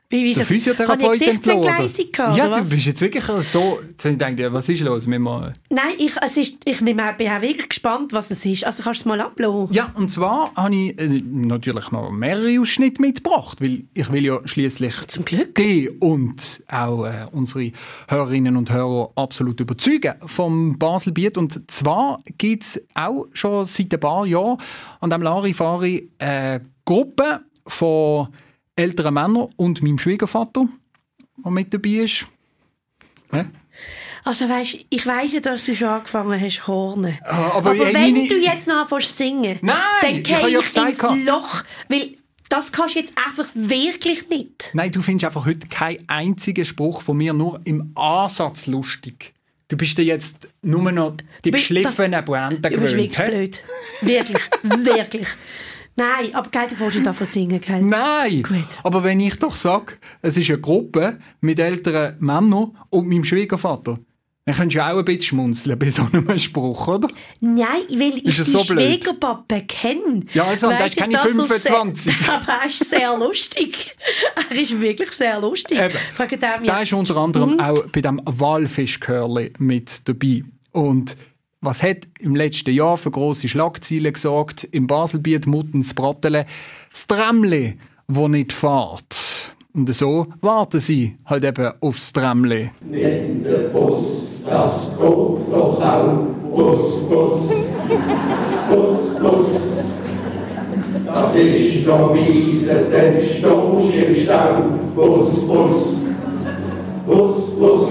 Der Physiotherapeut entlassen. Ja, oder du bist jetzt wirklich so... Ich denke, was ist los? Nein, ich bin auch wirklich gespannt, was es ist. Also kannst du es mal ablassen? Ja, und zwar habe ich natürlich noch mehrere Ausschnitte mitgebracht, weil ich will ja schliesslich zum Glück die und auch unsere Hörerinnen und Hörer absolut überzeugen vom Baselbiet. Und zwar gibt es auch schon seit ein paar Jahren an dem Larifari eine Gruppe von älteren Männern und meinem Schwiegervater, der mit dabei ist. Ja? Also weißt, ich weiss ja, dass du schon angefangen hast zu hornen. Aber wenn du jetzt noch anfängst zu singen, nein, dann gehe ich ins Loch, weil das kannst du jetzt einfach wirklich nicht. Nein, du findest einfach heute keinen einzigen Spruch von mir nur im Ansatz lustig. Du bist dir jetzt nur noch die geschliffenen Pointen gewöhnt. Du bist wirklich blöd. Wirklich, wirklich. Nein, aber du willst nicht davon singen, gell? Nein, gut. Aber wenn ich doch sage, es ist eine Gruppe mit älteren Männern und meinem Schwiegervater, dann könntest du auch ein bisschen schmunzeln bei so einem Spruch, oder? Nein, weil ich den so Schwiegerpapa kenne. Ja, also, das kenne ich 25. Aber er ist sehr lustig. Er ist wirklich sehr lustig. Da ist unter anderem auch bei dem Walfischkörli mit dabei. Und was hat im letzten Jahr für grosse Schlagzeilen gesorgt? Im Baselbiet Muttens Brattele, das Tramli, das nicht fährt. Und so warten sie halt eben aufs Tramli. Nicht der Bus, das geht doch auch. Bus, Bus, Bus, Bus. Das ist noch miese, denn stehst im Stau. Bus, Bus, Bus, Bus.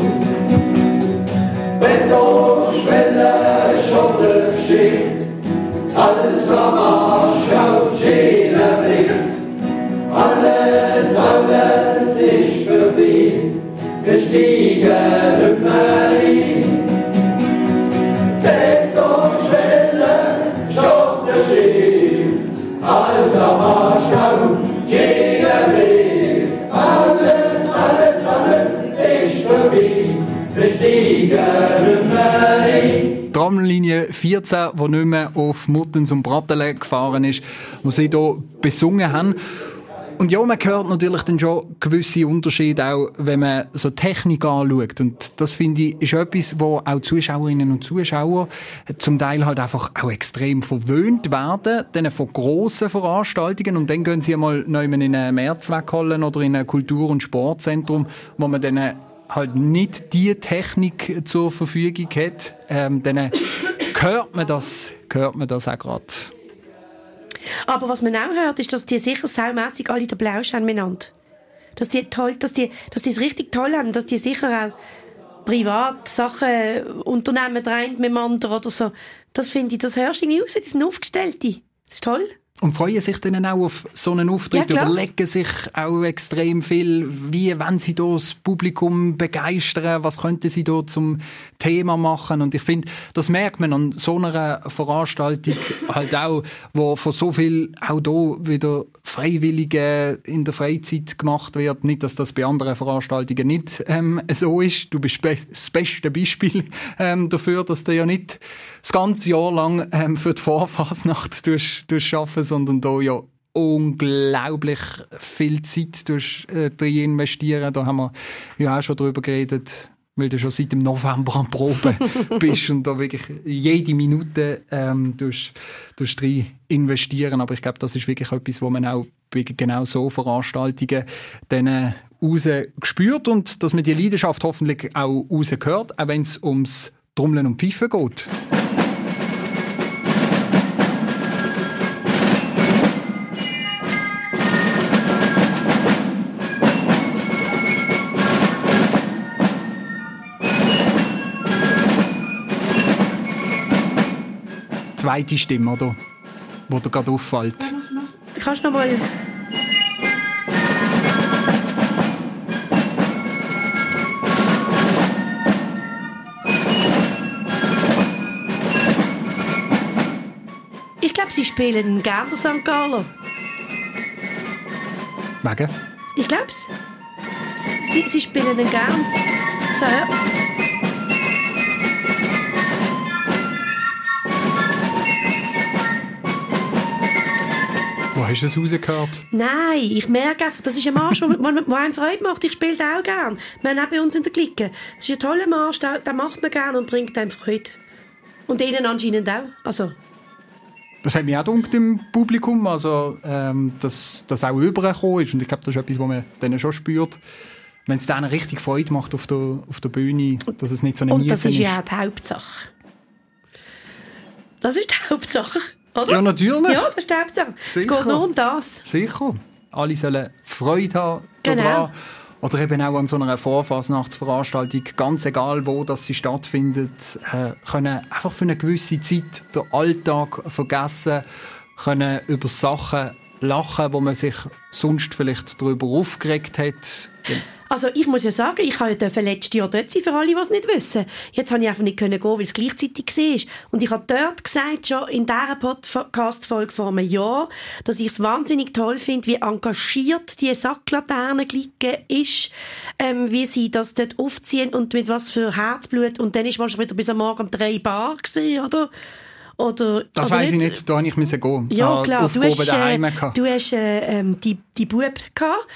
Wenn du Schwelle schon der Geschichte, als am Arsch auf Schäler bricht. Alles, alles ist vorbei, gestiegen Marie. Wenn du Schwelle schon der Geschichte, als am Arsch auf Schäler bricht. Alles, alles, alles ist vorbei. Tramlinie 14, die nicht mehr auf Muttens und Brattele gefahren ist, wo sie hier besungen haben. Und ja, man hört natürlich dann schon gewisse Unterschiede, auch wenn man so Technik anschaut. Und das, finde ich, ist etwas, wo auch Zuschauerinnen und Zuschauer zum Teil halt einfach auch extrem verwöhnt werden, dann von grossen Veranstaltungen. Und dann gehen sie einmal in eine Mehrzweckhalle oder in ein Kultur- und Sportzentrum, wo man dann halt nicht die Technik zur Verfügung hat, dann hört man das auch gerade. Aber was man auch hört, ist, dass die sicher saumässig alle den Blausch haben miteinander. Dass die es richtig toll haben, dass die sicher auch privat Sachen unternehmen, rein miteinander oder so. Das finde ich, das hörst du irgendwie raus, die sind Aufgestellte. Das ist toll. Und freuen sich dann auch auf so einen Auftritt, ja, überlegen sich auch extrem viel, wie wollen sie da das Publikum begeistern, was könnten sie da zum Thema machen. Und ich finde, das merkt man an so einer Veranstaltung halt auch, wo von so viel auch da wieder Freiwillige in der Freizeit gemacht wird. Nicht, dass das bei anderen Veranstaltungen nicht so ist. Du bist das beste Beispiel dafür, dass du ja nicht das ganze Jahr lang für die Vorfasnacht arbeiten, sondern da ja unglaublich viel Zeit drin investieren. Da haben wir ja auch schon darüber geredet, weil du schon seit dem November am Proben bist und da wirklich jede Minute drin investieren. Aber ich glaube, das ist wirklich etwas, wo man auch bei genau so Veranstaltungen dann raus spürt und dass man die Leidenschaft hoffentlich auch rausgehört, auch wenn es ums Trommeln und Pfeifen geht. Zweite Stimme, oder? Wo dir gerade auffällt. Kannst du noch mal... Ich glaube, sie spielen gerne den St. Carlo. Wegen? Ich glaube es. Sie spielen ihn gern. So, ja. Wo Hast du es rausgehört? Nein, ich merke einfach, das ist ein Marsch, der einem Freude macht. Ich spiele den auch gerne. Wir haben auch bei uns in der Clique. Das ist ein toller Marsch, den macht man gerne und bringt einem Freude. Und ihnen anscheinend auch. Also. Das hat mich auch gedacht im Publikum, also, dass das auch rübergekommen ist. Und ich glaube, das ist etwas, was man denen schon spürt. Wenn es denen richtig Freude macht auf der Bühne, dass es nicht so eine Miese ist. Und das ist ja auch die Hauptsache. Das ist die Hauptsache, oder? Ja, natürlich. Ja, das ist die Hauptsache. Sicher. Es geht nur um das. Sicher. Alle sollen Freude haben daran. Genau. Oder eben auch an so einer Vorfasnachtsveranstaltung, ganz egal wo das sie stattfindet, können einfach für eine gewisse Zeit den Alltag vergessen, können über Sachen lachen, wo man sich sonst vielleicht darüber aufgeregt hat. Also ich muss ja sagen, ich durfte letztes Jahr dort sein, für alle, die es nicht wissen. Jetzt konnte ich einfach nicht gehen, weil es gleichzeitig war. Und ich habe dort gesagt, schon in dieser Podcast-Folge vor einem Jahr, dass ich es wahnsinnig toll finde, wie engagiert die Sacklaterne-Clique ist, wie sie das dort aufziehen und mit was für Herzblut. Und dann ist wahrscheinlich wieder bis am Morgen um 3 Bar gewesen, oder? Das weiss ich nicht, da musste ich gehen. Ja, klar. Du hast die Bub gehabt.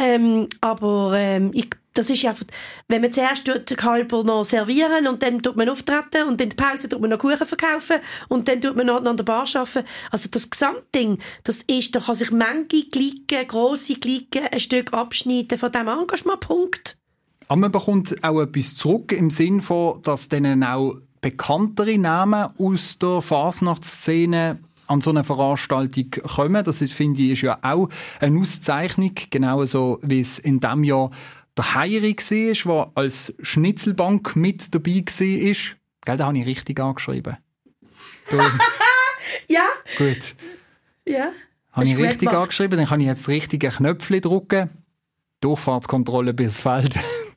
Das ist einfach, wenn man zuerst den Kalber noch servieren und dann tut man auftreten und in der Pause tut man noch Kuchen verkaufen und dann tut man noch an der Bar arbeiten. Also das Gesamtding, da kann sich manche Cliquen, grosse Cliquen ein Stück abschneiden von diesem Engagementpunkt. Aber man bekommt auch etwas zurück im Sinn von, dass denen auch bekanntere Namen aus der Fasnachtsszene an so eine Veranstaltung kommen. Das ist, finde ich, ist ja auch eine Auszeichnung, genauso wie es in diesem Jahr der Heiri war, der als Schnitzelbank mit dabei war. Gell, da habe ich richtig angeschrieben. Ja. Gut. Ja. Habe ich richtig angeschrieben, dann kann ich jetzt das richtige Knöpfchen drücken. Durchfahrtskontrolle bis Feld.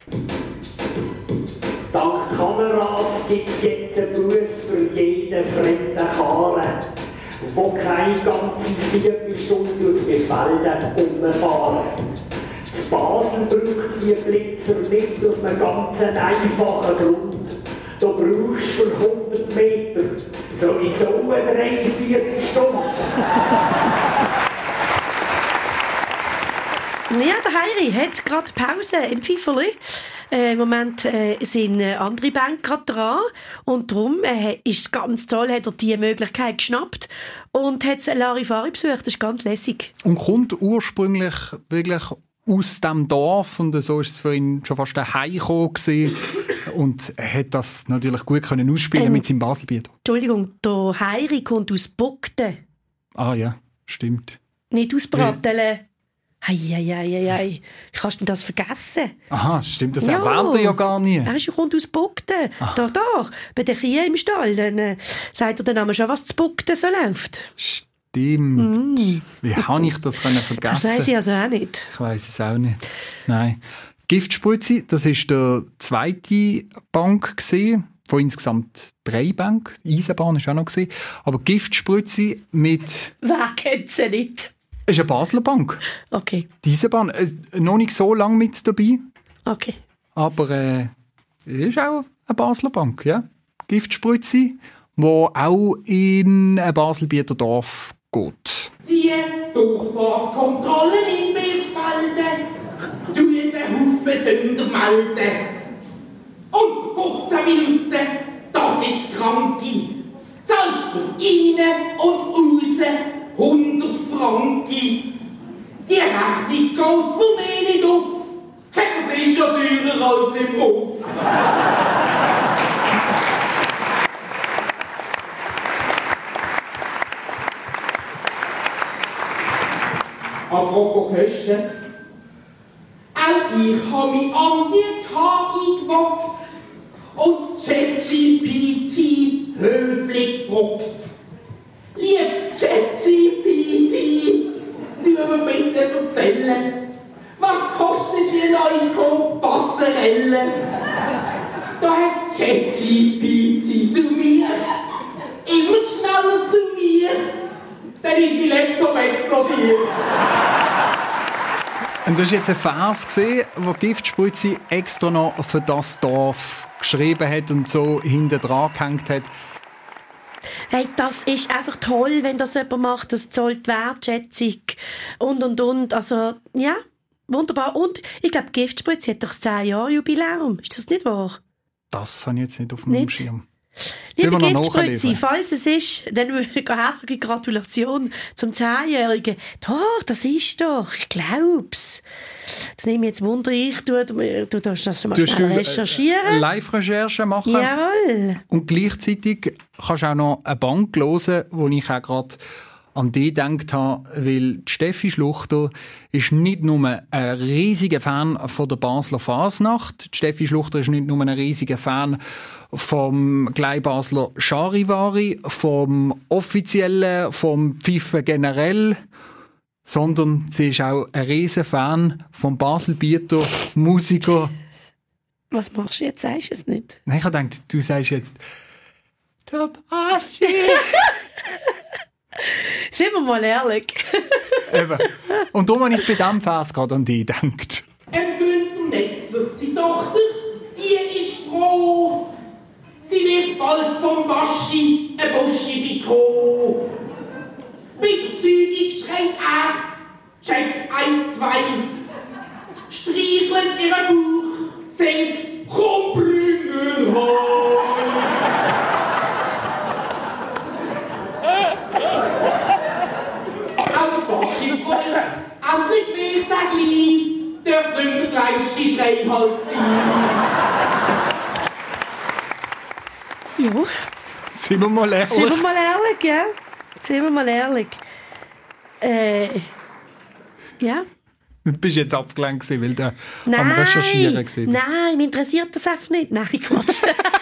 Dank Kameras gibt es jetzt einen Bus für jeden fremden Karren, wo keine ganze Viertelstunde durchs Gefälle umfahren. In Basel braucht es die Blitzer nicht aus einem ganz einfachen Grund. Da brauchst du für 100 Meter sowieso eine 3/4 Stunde. Ja, der Heiri hat gerade Pause im Pfifferli. Im Moment sind andere Bänke gerade dran und darum ist es ganz toll, hat er diese Möglichkeit geschnappt und hat Larifari besucht. Das ist ganz lässig. Und kommt ursprünglich wirklich aus dem Dorf und so ist es für ihn schon fast ein Heimkommen gewesen. Und er hat das natürlich gut können ausspielen mit seinem Baselbier. Entschuldigung, der Heiri kommt aus Bogden. Ah ja, stimmt. Nicht aus Bratteln. Hei. Kannst du das vergessen? Aha, stimmt, das erwähnt er ja gar nie. Er kommt aus Bogden. Doch. Bei den Kühen im Stall. Dann sagt er den Namen schon, was zu Bogden so läuft. Stimmt. Wie habe ich das vergessen? Das weiss ich also auch nicht. Ich weiss es auch nicht. Nein. Giftspritze, das war der zweite Bank von insgesamt 3 Banken. Die Eisenbahn war auch noch. Aber Giftspritze mit... Wer kennt sie nicht? Es ist eine Basler Bank. Okay. Diese Bahn noch nicht so lange mit dabei. Okay. Aber es ist auch eine Basler Bank, ja. Giftspritze, die auch in ein Baselbieter Dorf geht. Die Durchfahrtskontrollen in Bielsfelden tun den Haufen Sünder melden. Und 15 Minuten, das ist das Kranke. Zahlst du rein und raus 100 Franken. Die Rechnung geht von mir nicht auf. Das ist ja teurer als im Hof. Apropos Kosten. Auch ich habe mich an die KI gewagt und ChatGPT höflich gefragt. Liebes ChatGPT, tu mir bitte erzählen, was kostet die neue Passerelle? Da hat ChatGPT summiert, immer schneller summiert, dann ist mein Laptop explodiert. Und das war jetzt ein Vers, den Giftspritze extra noch für das Dorf geschrieben hat und so hinten dran gehängt hat. Hey, das ist einfach toll, wenn das jemand macht. Das zollt Wertschätzung und. Also, ja, wunderbar. Und ich glaube, Giftspritze hat doch das 10-Jahre-Jubiläum. Ist das nicht wahr? Das habe ich jetzt nicht auf meinem Schirm. Liebe Giftspritze, falls es ist, dann würde ich herzliche Gratulation zum 10-Jährigen. Doch, das ist doch, ich glaub's. Das nehme ich jetzt Wunder, du darfst das mal schnell recherchieren. Live-Recherche machen. Jawohl. Und gleichzeitig kannst du auch noch eine Bank hören, wo ich auch gerade an die gedacht habe, weil Steffi Schluchter ist nicht nur ein riesiger Fan von der Basler Fasnacht. Steffi Schluchter ist nicht nur ein riesiger Fan vom Gleibasler Charivari, vom Offiziellen, vom Pfiffen generell, sondern sie ist auch ein riesiger Fan vom Baselbieter Musiker. Was machst du jetzt? Sagst du es nicht? Nein, ich habe gedacht, du sagst jetzt der Basi. Sind wir mal ehrlich. Eben. Und darum habe ich bei diesem Vers gerade an dich gedacht. Günther Netzer, seine Tochter, die ist froh. Sie wird bald vom Baschi ein Buschi bekommen. Mit Überzeugung schreit er, check 1, 2. Streichelt ihren Bauch, singt, komm bringen heim. Endlich wird er gleich, dürft nicht der kleinste Schreihals sein. Ja. Sind wir mal ehrlich? Sind wir mal ehrlich, ja? Sind wir mal ehrlich. Ja. Du bist jetzt abgelenkt, weil du am Recherchieren warst. Nein, mich interessiert das einfach nicht. Nein, Quatsch.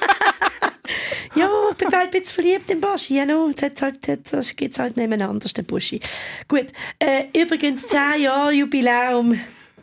Ja, ich bin bald ein bisschen verliebt im Baschi. Ja, no, das gibt es halt nebeneinander, der Buschi. Gut, übrigens 10-Jahre-Jubiläum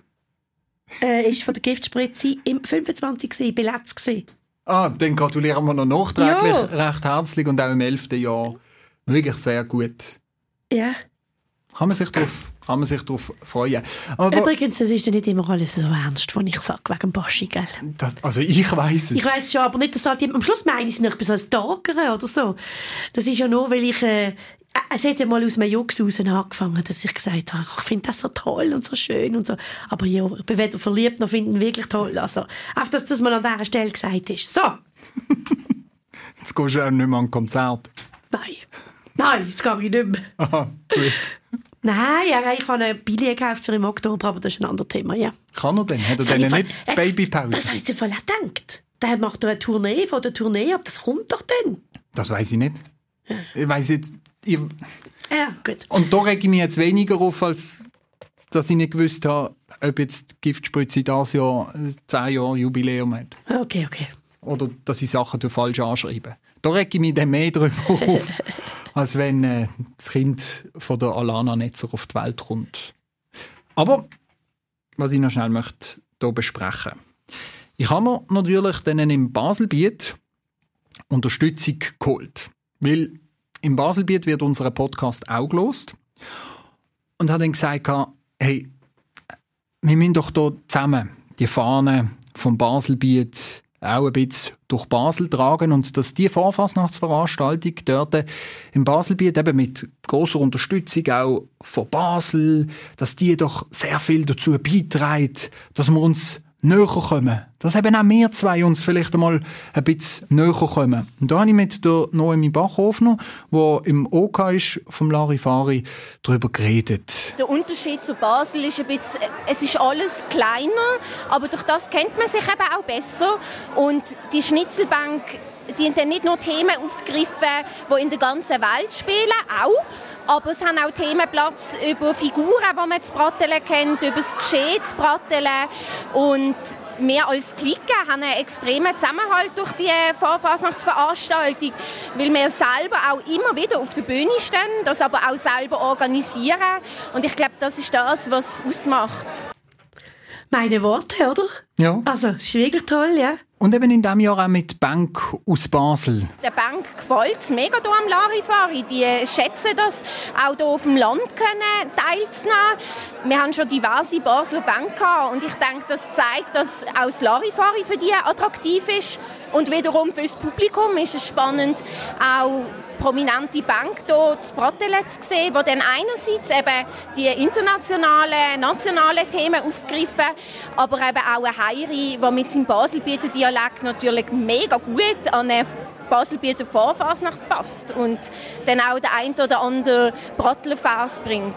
ist von der Giftspritze im 25. Billett gewesen. Ah, dann gratulieren wir noch nachträglich recht herzlich und auch im 11. Jahr. Wirklich sehr gut. Ja. Kann man sich darauf freuen. Aber übrigens, es ist ja nicht immer alles so ernst, was ich sage, wegen dem Baschi, gell? Also ich weiss es. Ich weiss schon, aber nicht, dass halt am Schluss meine ich es nicht, so als Talker oder so. Das ist ja nur, weil ich... es hat ja mal aus einem Jux raus angefangen, dass ich gesagt habe, ich finde das so toll und so schön und so. Aber ja, ich bin weder verliebt noch finde ihn wirklich toll. Also, einfach, dass das mal an dieser Stelle gesagt ist. So. Jetzt gehst du auch nicht mehr an ein Konzert. Nein, jetzt gehe ich nicht mehr. Aha, gut. Nein, ich habe eine Billie gekauft für im Oktober, aber das ist ein anderes Thema, ja. Kann er denn? Hat er denn nicht Babypause? Das habe ich voll gedacht. Der macht eine Tournee von der Tournee ab, das kommt doch dann. Das weiss ich nicht. Ja. Ich weiss jetzt... Ja, gut. Und da rege ich mich jetzt weniger auf, als dass ich nicht gewusst habe, ob jetzt die Giftspritze dieses Jahr 10 Jahre Jubiläum hat. Okay. Oder dass ich Sachen falsch anschreibe. Da rege ich mich dann mehr darüber auf, als wenn das Kind von der Alana Netzer auf die Welt kommt. Aber, was ich noch schnell möchte hier besprechen. Ich habe mir natürlich dann im Baselbiet Unterstützung geholt. Weil im Baselbiet wird unser Podcast auch gehört. Und habe dann gesagt, hey, wir müssen doch hier zusammen die Fahne vom Baselbiet auch ein bisschen durch Basel tragen und dass die Vorfasnachtsveranstaltung dort im Baselbiet eben mit grosser Unterstützung auch von Basel, dass die doch sehr viel dazu beiträgt, dass wir uns näher kommen. Dass eben auch wir zwei uns vielleicht einmal ein bisschen näher kommen. Und da habe ich mit der Noemi Bachhofner, die im OK ist, vom Larifari, darüber geredet. Der Unterschied zu Basel ist ein bisschen, es ist alles kleiner, aber durch das kennt man sich eben auch besser. Und die Schnitzelbank, die haben nicht nur Themen aufgegriffen, die in der ganzen Welt spielen, auch. Aber es haben auch Themenplatz über Figuren, die man zu Bratteln kennt, über das Geschehen zu Bratteln. Und wir als Clique haben einen extremen Zusammenhalt durch die Vorfasnachtsveranstaltung, weil wir selber auch immer wieder auf der Bühne stehen, das aber auch selber organisieren. Und ich glaube, das ist das, was es ausmacht. Meine Worte, oder? Ja. Also, es ist wirklich toll, ja. Und eben in diesem Jahr auch mit Bank aus Basel. Der Bank gefällt es mega hier am Larifari. Die schätzen das, auch hier auf dem Land können teilzunehmen. Wir haben schon diverse Basler Banken gehabt und ich denke, das zeigt, dass auch das Larifari für die attraktiv ist. Und wiederum für das Publikum ist es spannend, auch prominente Bank hier zu Bratteln zu sehen, die dann einerseits eben die internationalen, nationalen Themen aufgreifen, aber eben auch ein Heiri, der mit seinem Baselbieter Dialekt natürlich mega gut an eine Baselbieter Vorfasnacht passt und dann auch der ein oder andere Brattlervers bringt.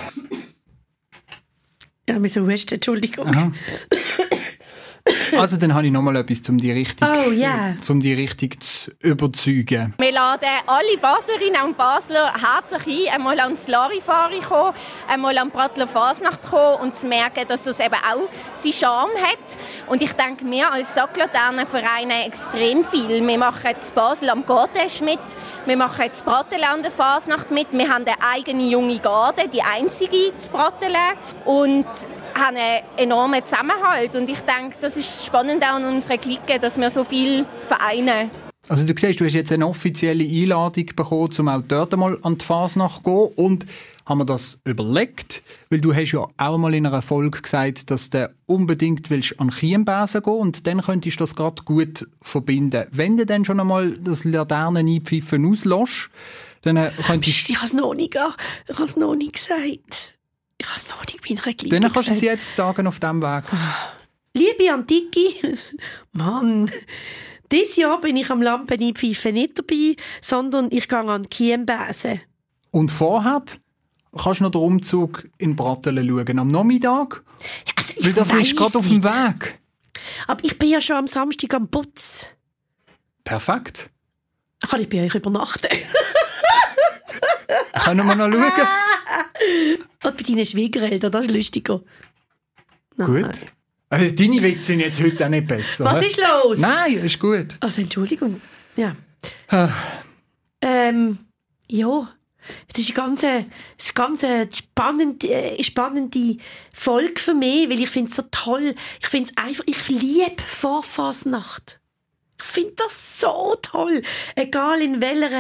Ja, mir so husten, Entschuldigung. Also dann habe ich noch mal etwas, um die Richtung zu überzeugen. Wir laden alle Baslerinnen und Basler herzlich ein, einmal ans Larifari kommen, einmal an Brattler Fasnacht kommen und zu merken, dass das eben auch seinen Charme hat. Und ich denke, wir als Sacklaternenverein extrem viel. Wir machen jetzt Basel am Gortesch mit, wir machen jetzt Brattelen an der Fasnacht mit, wir haben eine eigene junge Garde, die einzige zu Brattelen und haben einen enormen Zusammenhalt. Und ich denke, das ist spannend auch an unserer Clique, dass wir so viel vereinen. Also du siehst, du hast jetzt eine offizielle Einladung bekommen, um auch dort mal an die Fasnacht zu gehen. Und haben wir das überlegt? Weil du hast ja auch mal in einer Folge gesagt, dass du unbedingt willst an Chiembesen gehen und dann könntest du das gerade gut verbinden. Wenn du dann schon einmal das Laternen-Einpfeifen auslässt, dann könntest du... Ich habe es noch nicht gesagt. Ich habe es noch nicht bei einer Clique Dann kannst du es jetzt sagen auf diesem Weg. Liebe Antiki, Mann, dieses Jahr bin ich am Lampeneinpfeifen nicht dabei, sondern ich gehe an Chiembesen. Und vorher kannst du noch den Umzug in Brattelen schauen, am Nachmittag? Ja, also weil das ist gerade auf dem Weg. Aber ich bin ja schon am Samstag am Putz. Perfekt. Kann ich bei euch übernachten? Können wir noch schauen? Und bei deinen Schwiegereltern, das ist lustiger. Gut. Also deine Witze sind jetzt heute auch nicht besser. Was ist los? Nein, ist gut. Also Entschuldigung. Ja. Ja. Es ist eine ganz spannende Folge für mich, weil ich finde es so toll. Ich finde es einfach, ich liebe Vorfasnacht. Ich finde das so toll. Egal in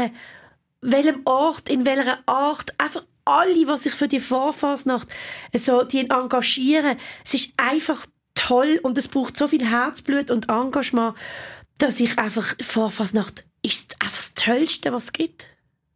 welchem Ort, in welcher Art, einfach alle, die sich für die Vorfasnacht die engagieren. Es ist einfach toll und es braucht so viel Herzblut und Engagement, dass ich einfach, Vorfasnacht ist einfach das Tollste, was es gibt.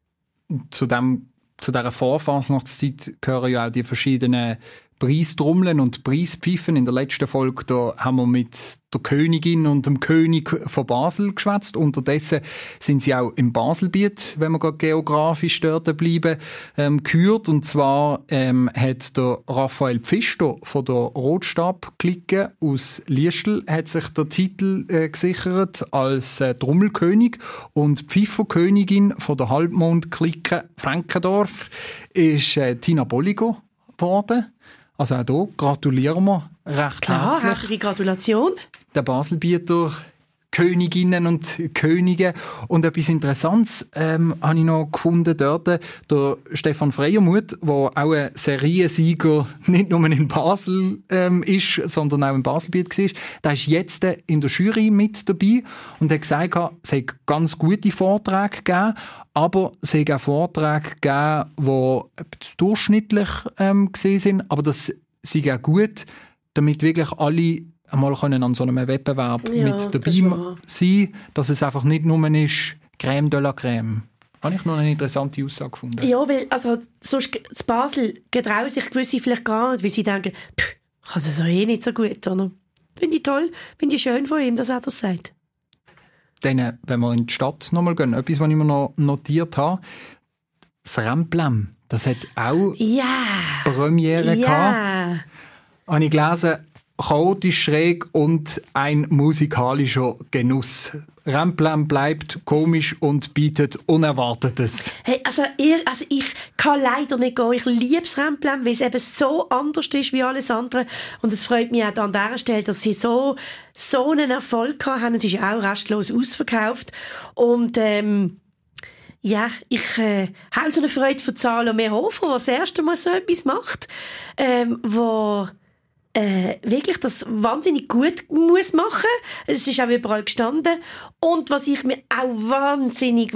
Zu dieser Vorfasnachtszeit gehören ja auch die verschiedenen Preistrommeln und Preispfeifen. In der letzten Folge da haben wir mit der Königin und dem König von Basel geschwätzt. Unterdessen sind sie auch im Baselbiet, wenn wir gerade geografisch dort bleiben, gehört. Und zwar hat der Raphael Pfister von der Rotstab-Clique aus Liestel hat sich den Titel gesichert als Trommelkönig. Und Pfeiferkönigin von der Halbmond-Clique Frankendorf ist Tina Bolligo geworden. Also auch hier gratulieren wir recht herzlich. Herzliche Gratulation. Der Baselbieter Königinnen und Könige. Und etwas Interessantes habe ich noch gefunden dort. Der Stefan Freiermuth, der auch ein Seriensieger nicht nur in Basel ist, sondern auch im Baselbiet war, der ist jetzt in der Jury mit dabei und hat gesagt, es hat ganz gute Vorträge gegeben, aber es hat auch Vorträge gegeben, die durchschnittlich gesehen sind, aber das sei auch gut, damit wirklich alle einmal an so einem Wettbewerb mit dabei sein, dass es einfach nicht nur ist Crème de la Crème. Habe ich noch eine interessante Aussage gefunden. Ja, weil sonst in Basel getrauen sich gewisse vielleicht gar nicht, weil sie denken, ich kann das nicht so gut. Oder? Finde ich toll, finde ich schön von ihm, dass er das sagt. Dann, wenn wir in die Stadt nochmal gehen, etwas, was ich mir noch notiert habe, das Remplem, das hat auch Premiere gehabt. Habe ich gelesen, chaotisch schräg und ein musikalischer Genuss. Remplem bleibt komisch und bietet Unerwartetes. Hey, also ich kann leider nicht gehen. Ich liebe das Remplem, weil es eben so anders ist wie alles andere. Und es freut mich auch an dieser Stelle, dass sie so einen Erfolg haben. Es ist auch restlos ausverkauft. Und ich habe so eine Freude von Salome Hofer, die das erste Mal so etwas macht, wo wirklich das wahnsinnig gut muss machen. Es ist auch überall gestanden. Und was ich mir auch wahnsinnig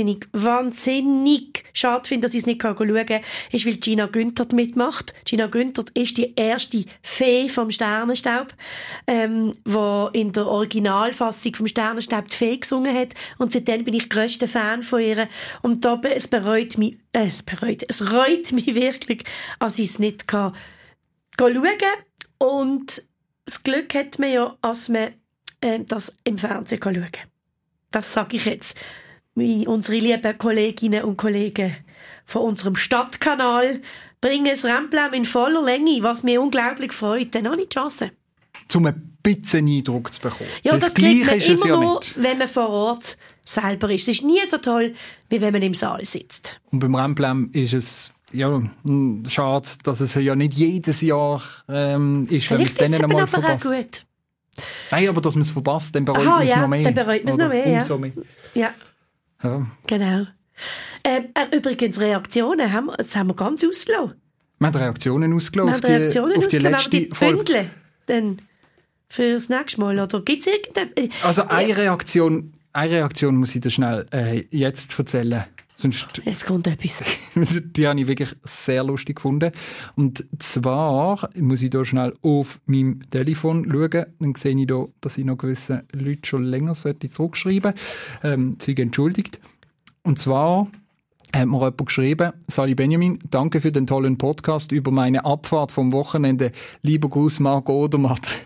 schade finde, dass ich es nicht schauen kann, ist, weil Gina Günther mitmacht. Gina Günther ist die erste Fee vom Sternenstaub, die in der Originalfassung vom Sternenstaub die Fee gesungen hat. Und seitdem bin ich grösster Fan von ihr. Und es reut mich wirklich, als ich es nicht schauen kann. Und das Glück hat man ja, als man das im Fernsehen schauen kann. Das sage ich jetzt. Unsere lieben Kolleginnen und Kollegen von unserem Stadtkanal bringen das Remblam in voller Länge, was mich unglaublich freut. Dann habe ich die Chance. Um ein bisschen Eindruck zu bekommen. Ja, das kriegt man immer nur, wenn man vor Ort selber ist. Es ist nie so toll, wie wenn man im Saal sitzt. Und beim Remblam ist es schade, dass es ja nicht jedes Jahr ist, wenn man es dann einmal verpasst. Gut. Nein, aber dass man es verpasst, dann bereut man es noch mehr. Dann bereut man es noch mehr, ja. Genau. Übrigens, Reaktionen haben wir ganz ausgelassen. Wir haben Reaktionen ausgelassen auf die letzte Folge. Dann für das nächste Mal, oder gibt es irgendeine? Also eine Reaktion muss ich dir schnell jetzt erzählen. Sonst, jetzt kommt etwas. Die habe ich wirklich sehr lustig gefunden. Und zwar muss ich hier schnell auf meinem Telefon schauen. Dann sehe ich hier, dass ich noch gewisse Leute schon länger zurückschreiben sollte. Sie entschuldigt. Und zwar hat mir jemand geschrieben: Sali Benjamin, danke für den tollen Podcast über meine Abfahrt vom Wochenende. Lieber Gruß, Marco Odermatt.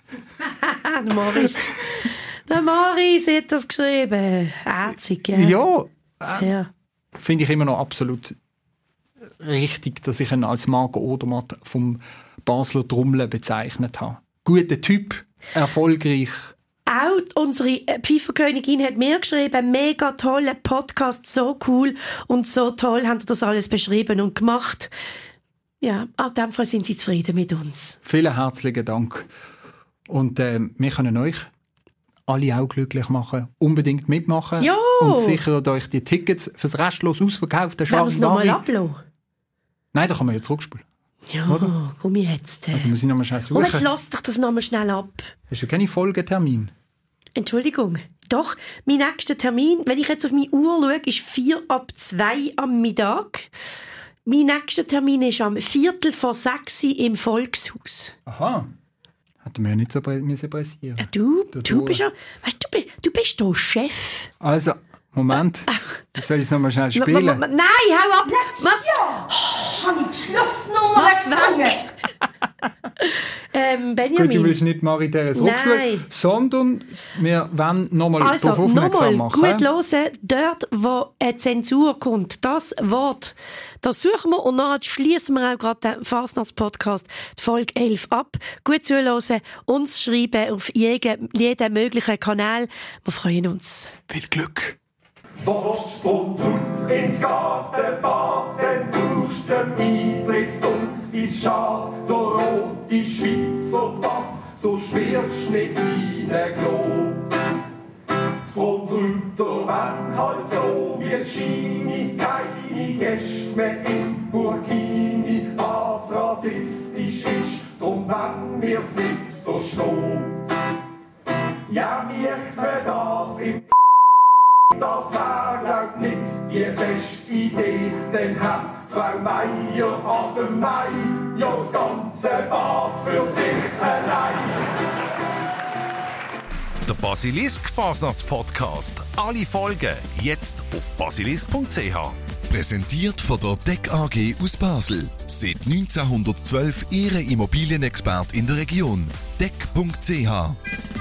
Der Maris hat das geschrieben. Herzig, ja. Sehr. Finde ich immer noch absolut richtig, dass ich ihn als Marco Odermatt vom Basler Trummeln bezeichnet habe. Guter Typ, erfolgreich. Auch unsere Pfeiferkönigin hat mir geschrieben, mega toller Podcast, so cool und so toll haben ihr das alles beschrieben und gemacht. Ja, in dem Fall sind sie zufrieden mit uns. Vielen herzlichen Dank. Und wir können euch alle auch glücklich machen. Unbedingt mitmachen. Jo. Und sichert euch die Tickets fürs restlos ausverkaufte Charivari. Wollen wir es nochmal ablassen? Nein, da kann man ja zurückspulen. Ja, oder? Komm jetzt. Also muss ich nochmal schnell suchen. Jetzt lass dich das nochmal schnell ab. Hast du keine Folgetermin? Entschuldigung. Doch, mein nächster Termin, wenn ich jetzt auf meine Uhr schaue, ist 1:45 am Mittag. Mein nächster Termin ist am 5:45 im Volkshaus. Aha. Hätten wir ja nicht so pressieren. Ja, du bist ja... Weißt du bist doch Chef. Also, Moment. Jetzt soll ich es nochmal schnell spielen. Nein, hau ab! Habe ich die Schlussnummer gesungen? Benjamin. Gut, du willst nicht Marie-Therese Ruckschlag, sondern wir wollen nochmal darauf aufmerksam machen. Gut hören, dort, wo eine Zensur kommt, das Wort, das suchen wir und dann schließen wir auch gerade den Fasnachtspodcast, die Folge 11 ab. Gut zuhören, uns schreiben auf jeden möglichen Kanal. Wir freuen uns. Viel Glück. Wurstbrot und ins Gartenbad, dann brauchst du zum Eintrittsdunk, ist schade, der rote Schweizer Pass, so schwirrst nicht reingelassen. Die Front drunter, wenn halt so, wie es scheine, keine Gäste mehr im Burkini, was rassistisch ist, drum wenn wir's nicht verstehen. Ja, mich für das im das war, glaub nicht die beste Idee, denn hat Frau Meier ab dem Mai ja das ganze Bad für sich allein. Der Basilisk Fasnachtspodcast. Alle Folgen jetzt auf basilisk.ch. Präsentiert von der DEC AG aus Basel. Seit 1912 Ihre Immobilienexpert in der Region. DEC.ch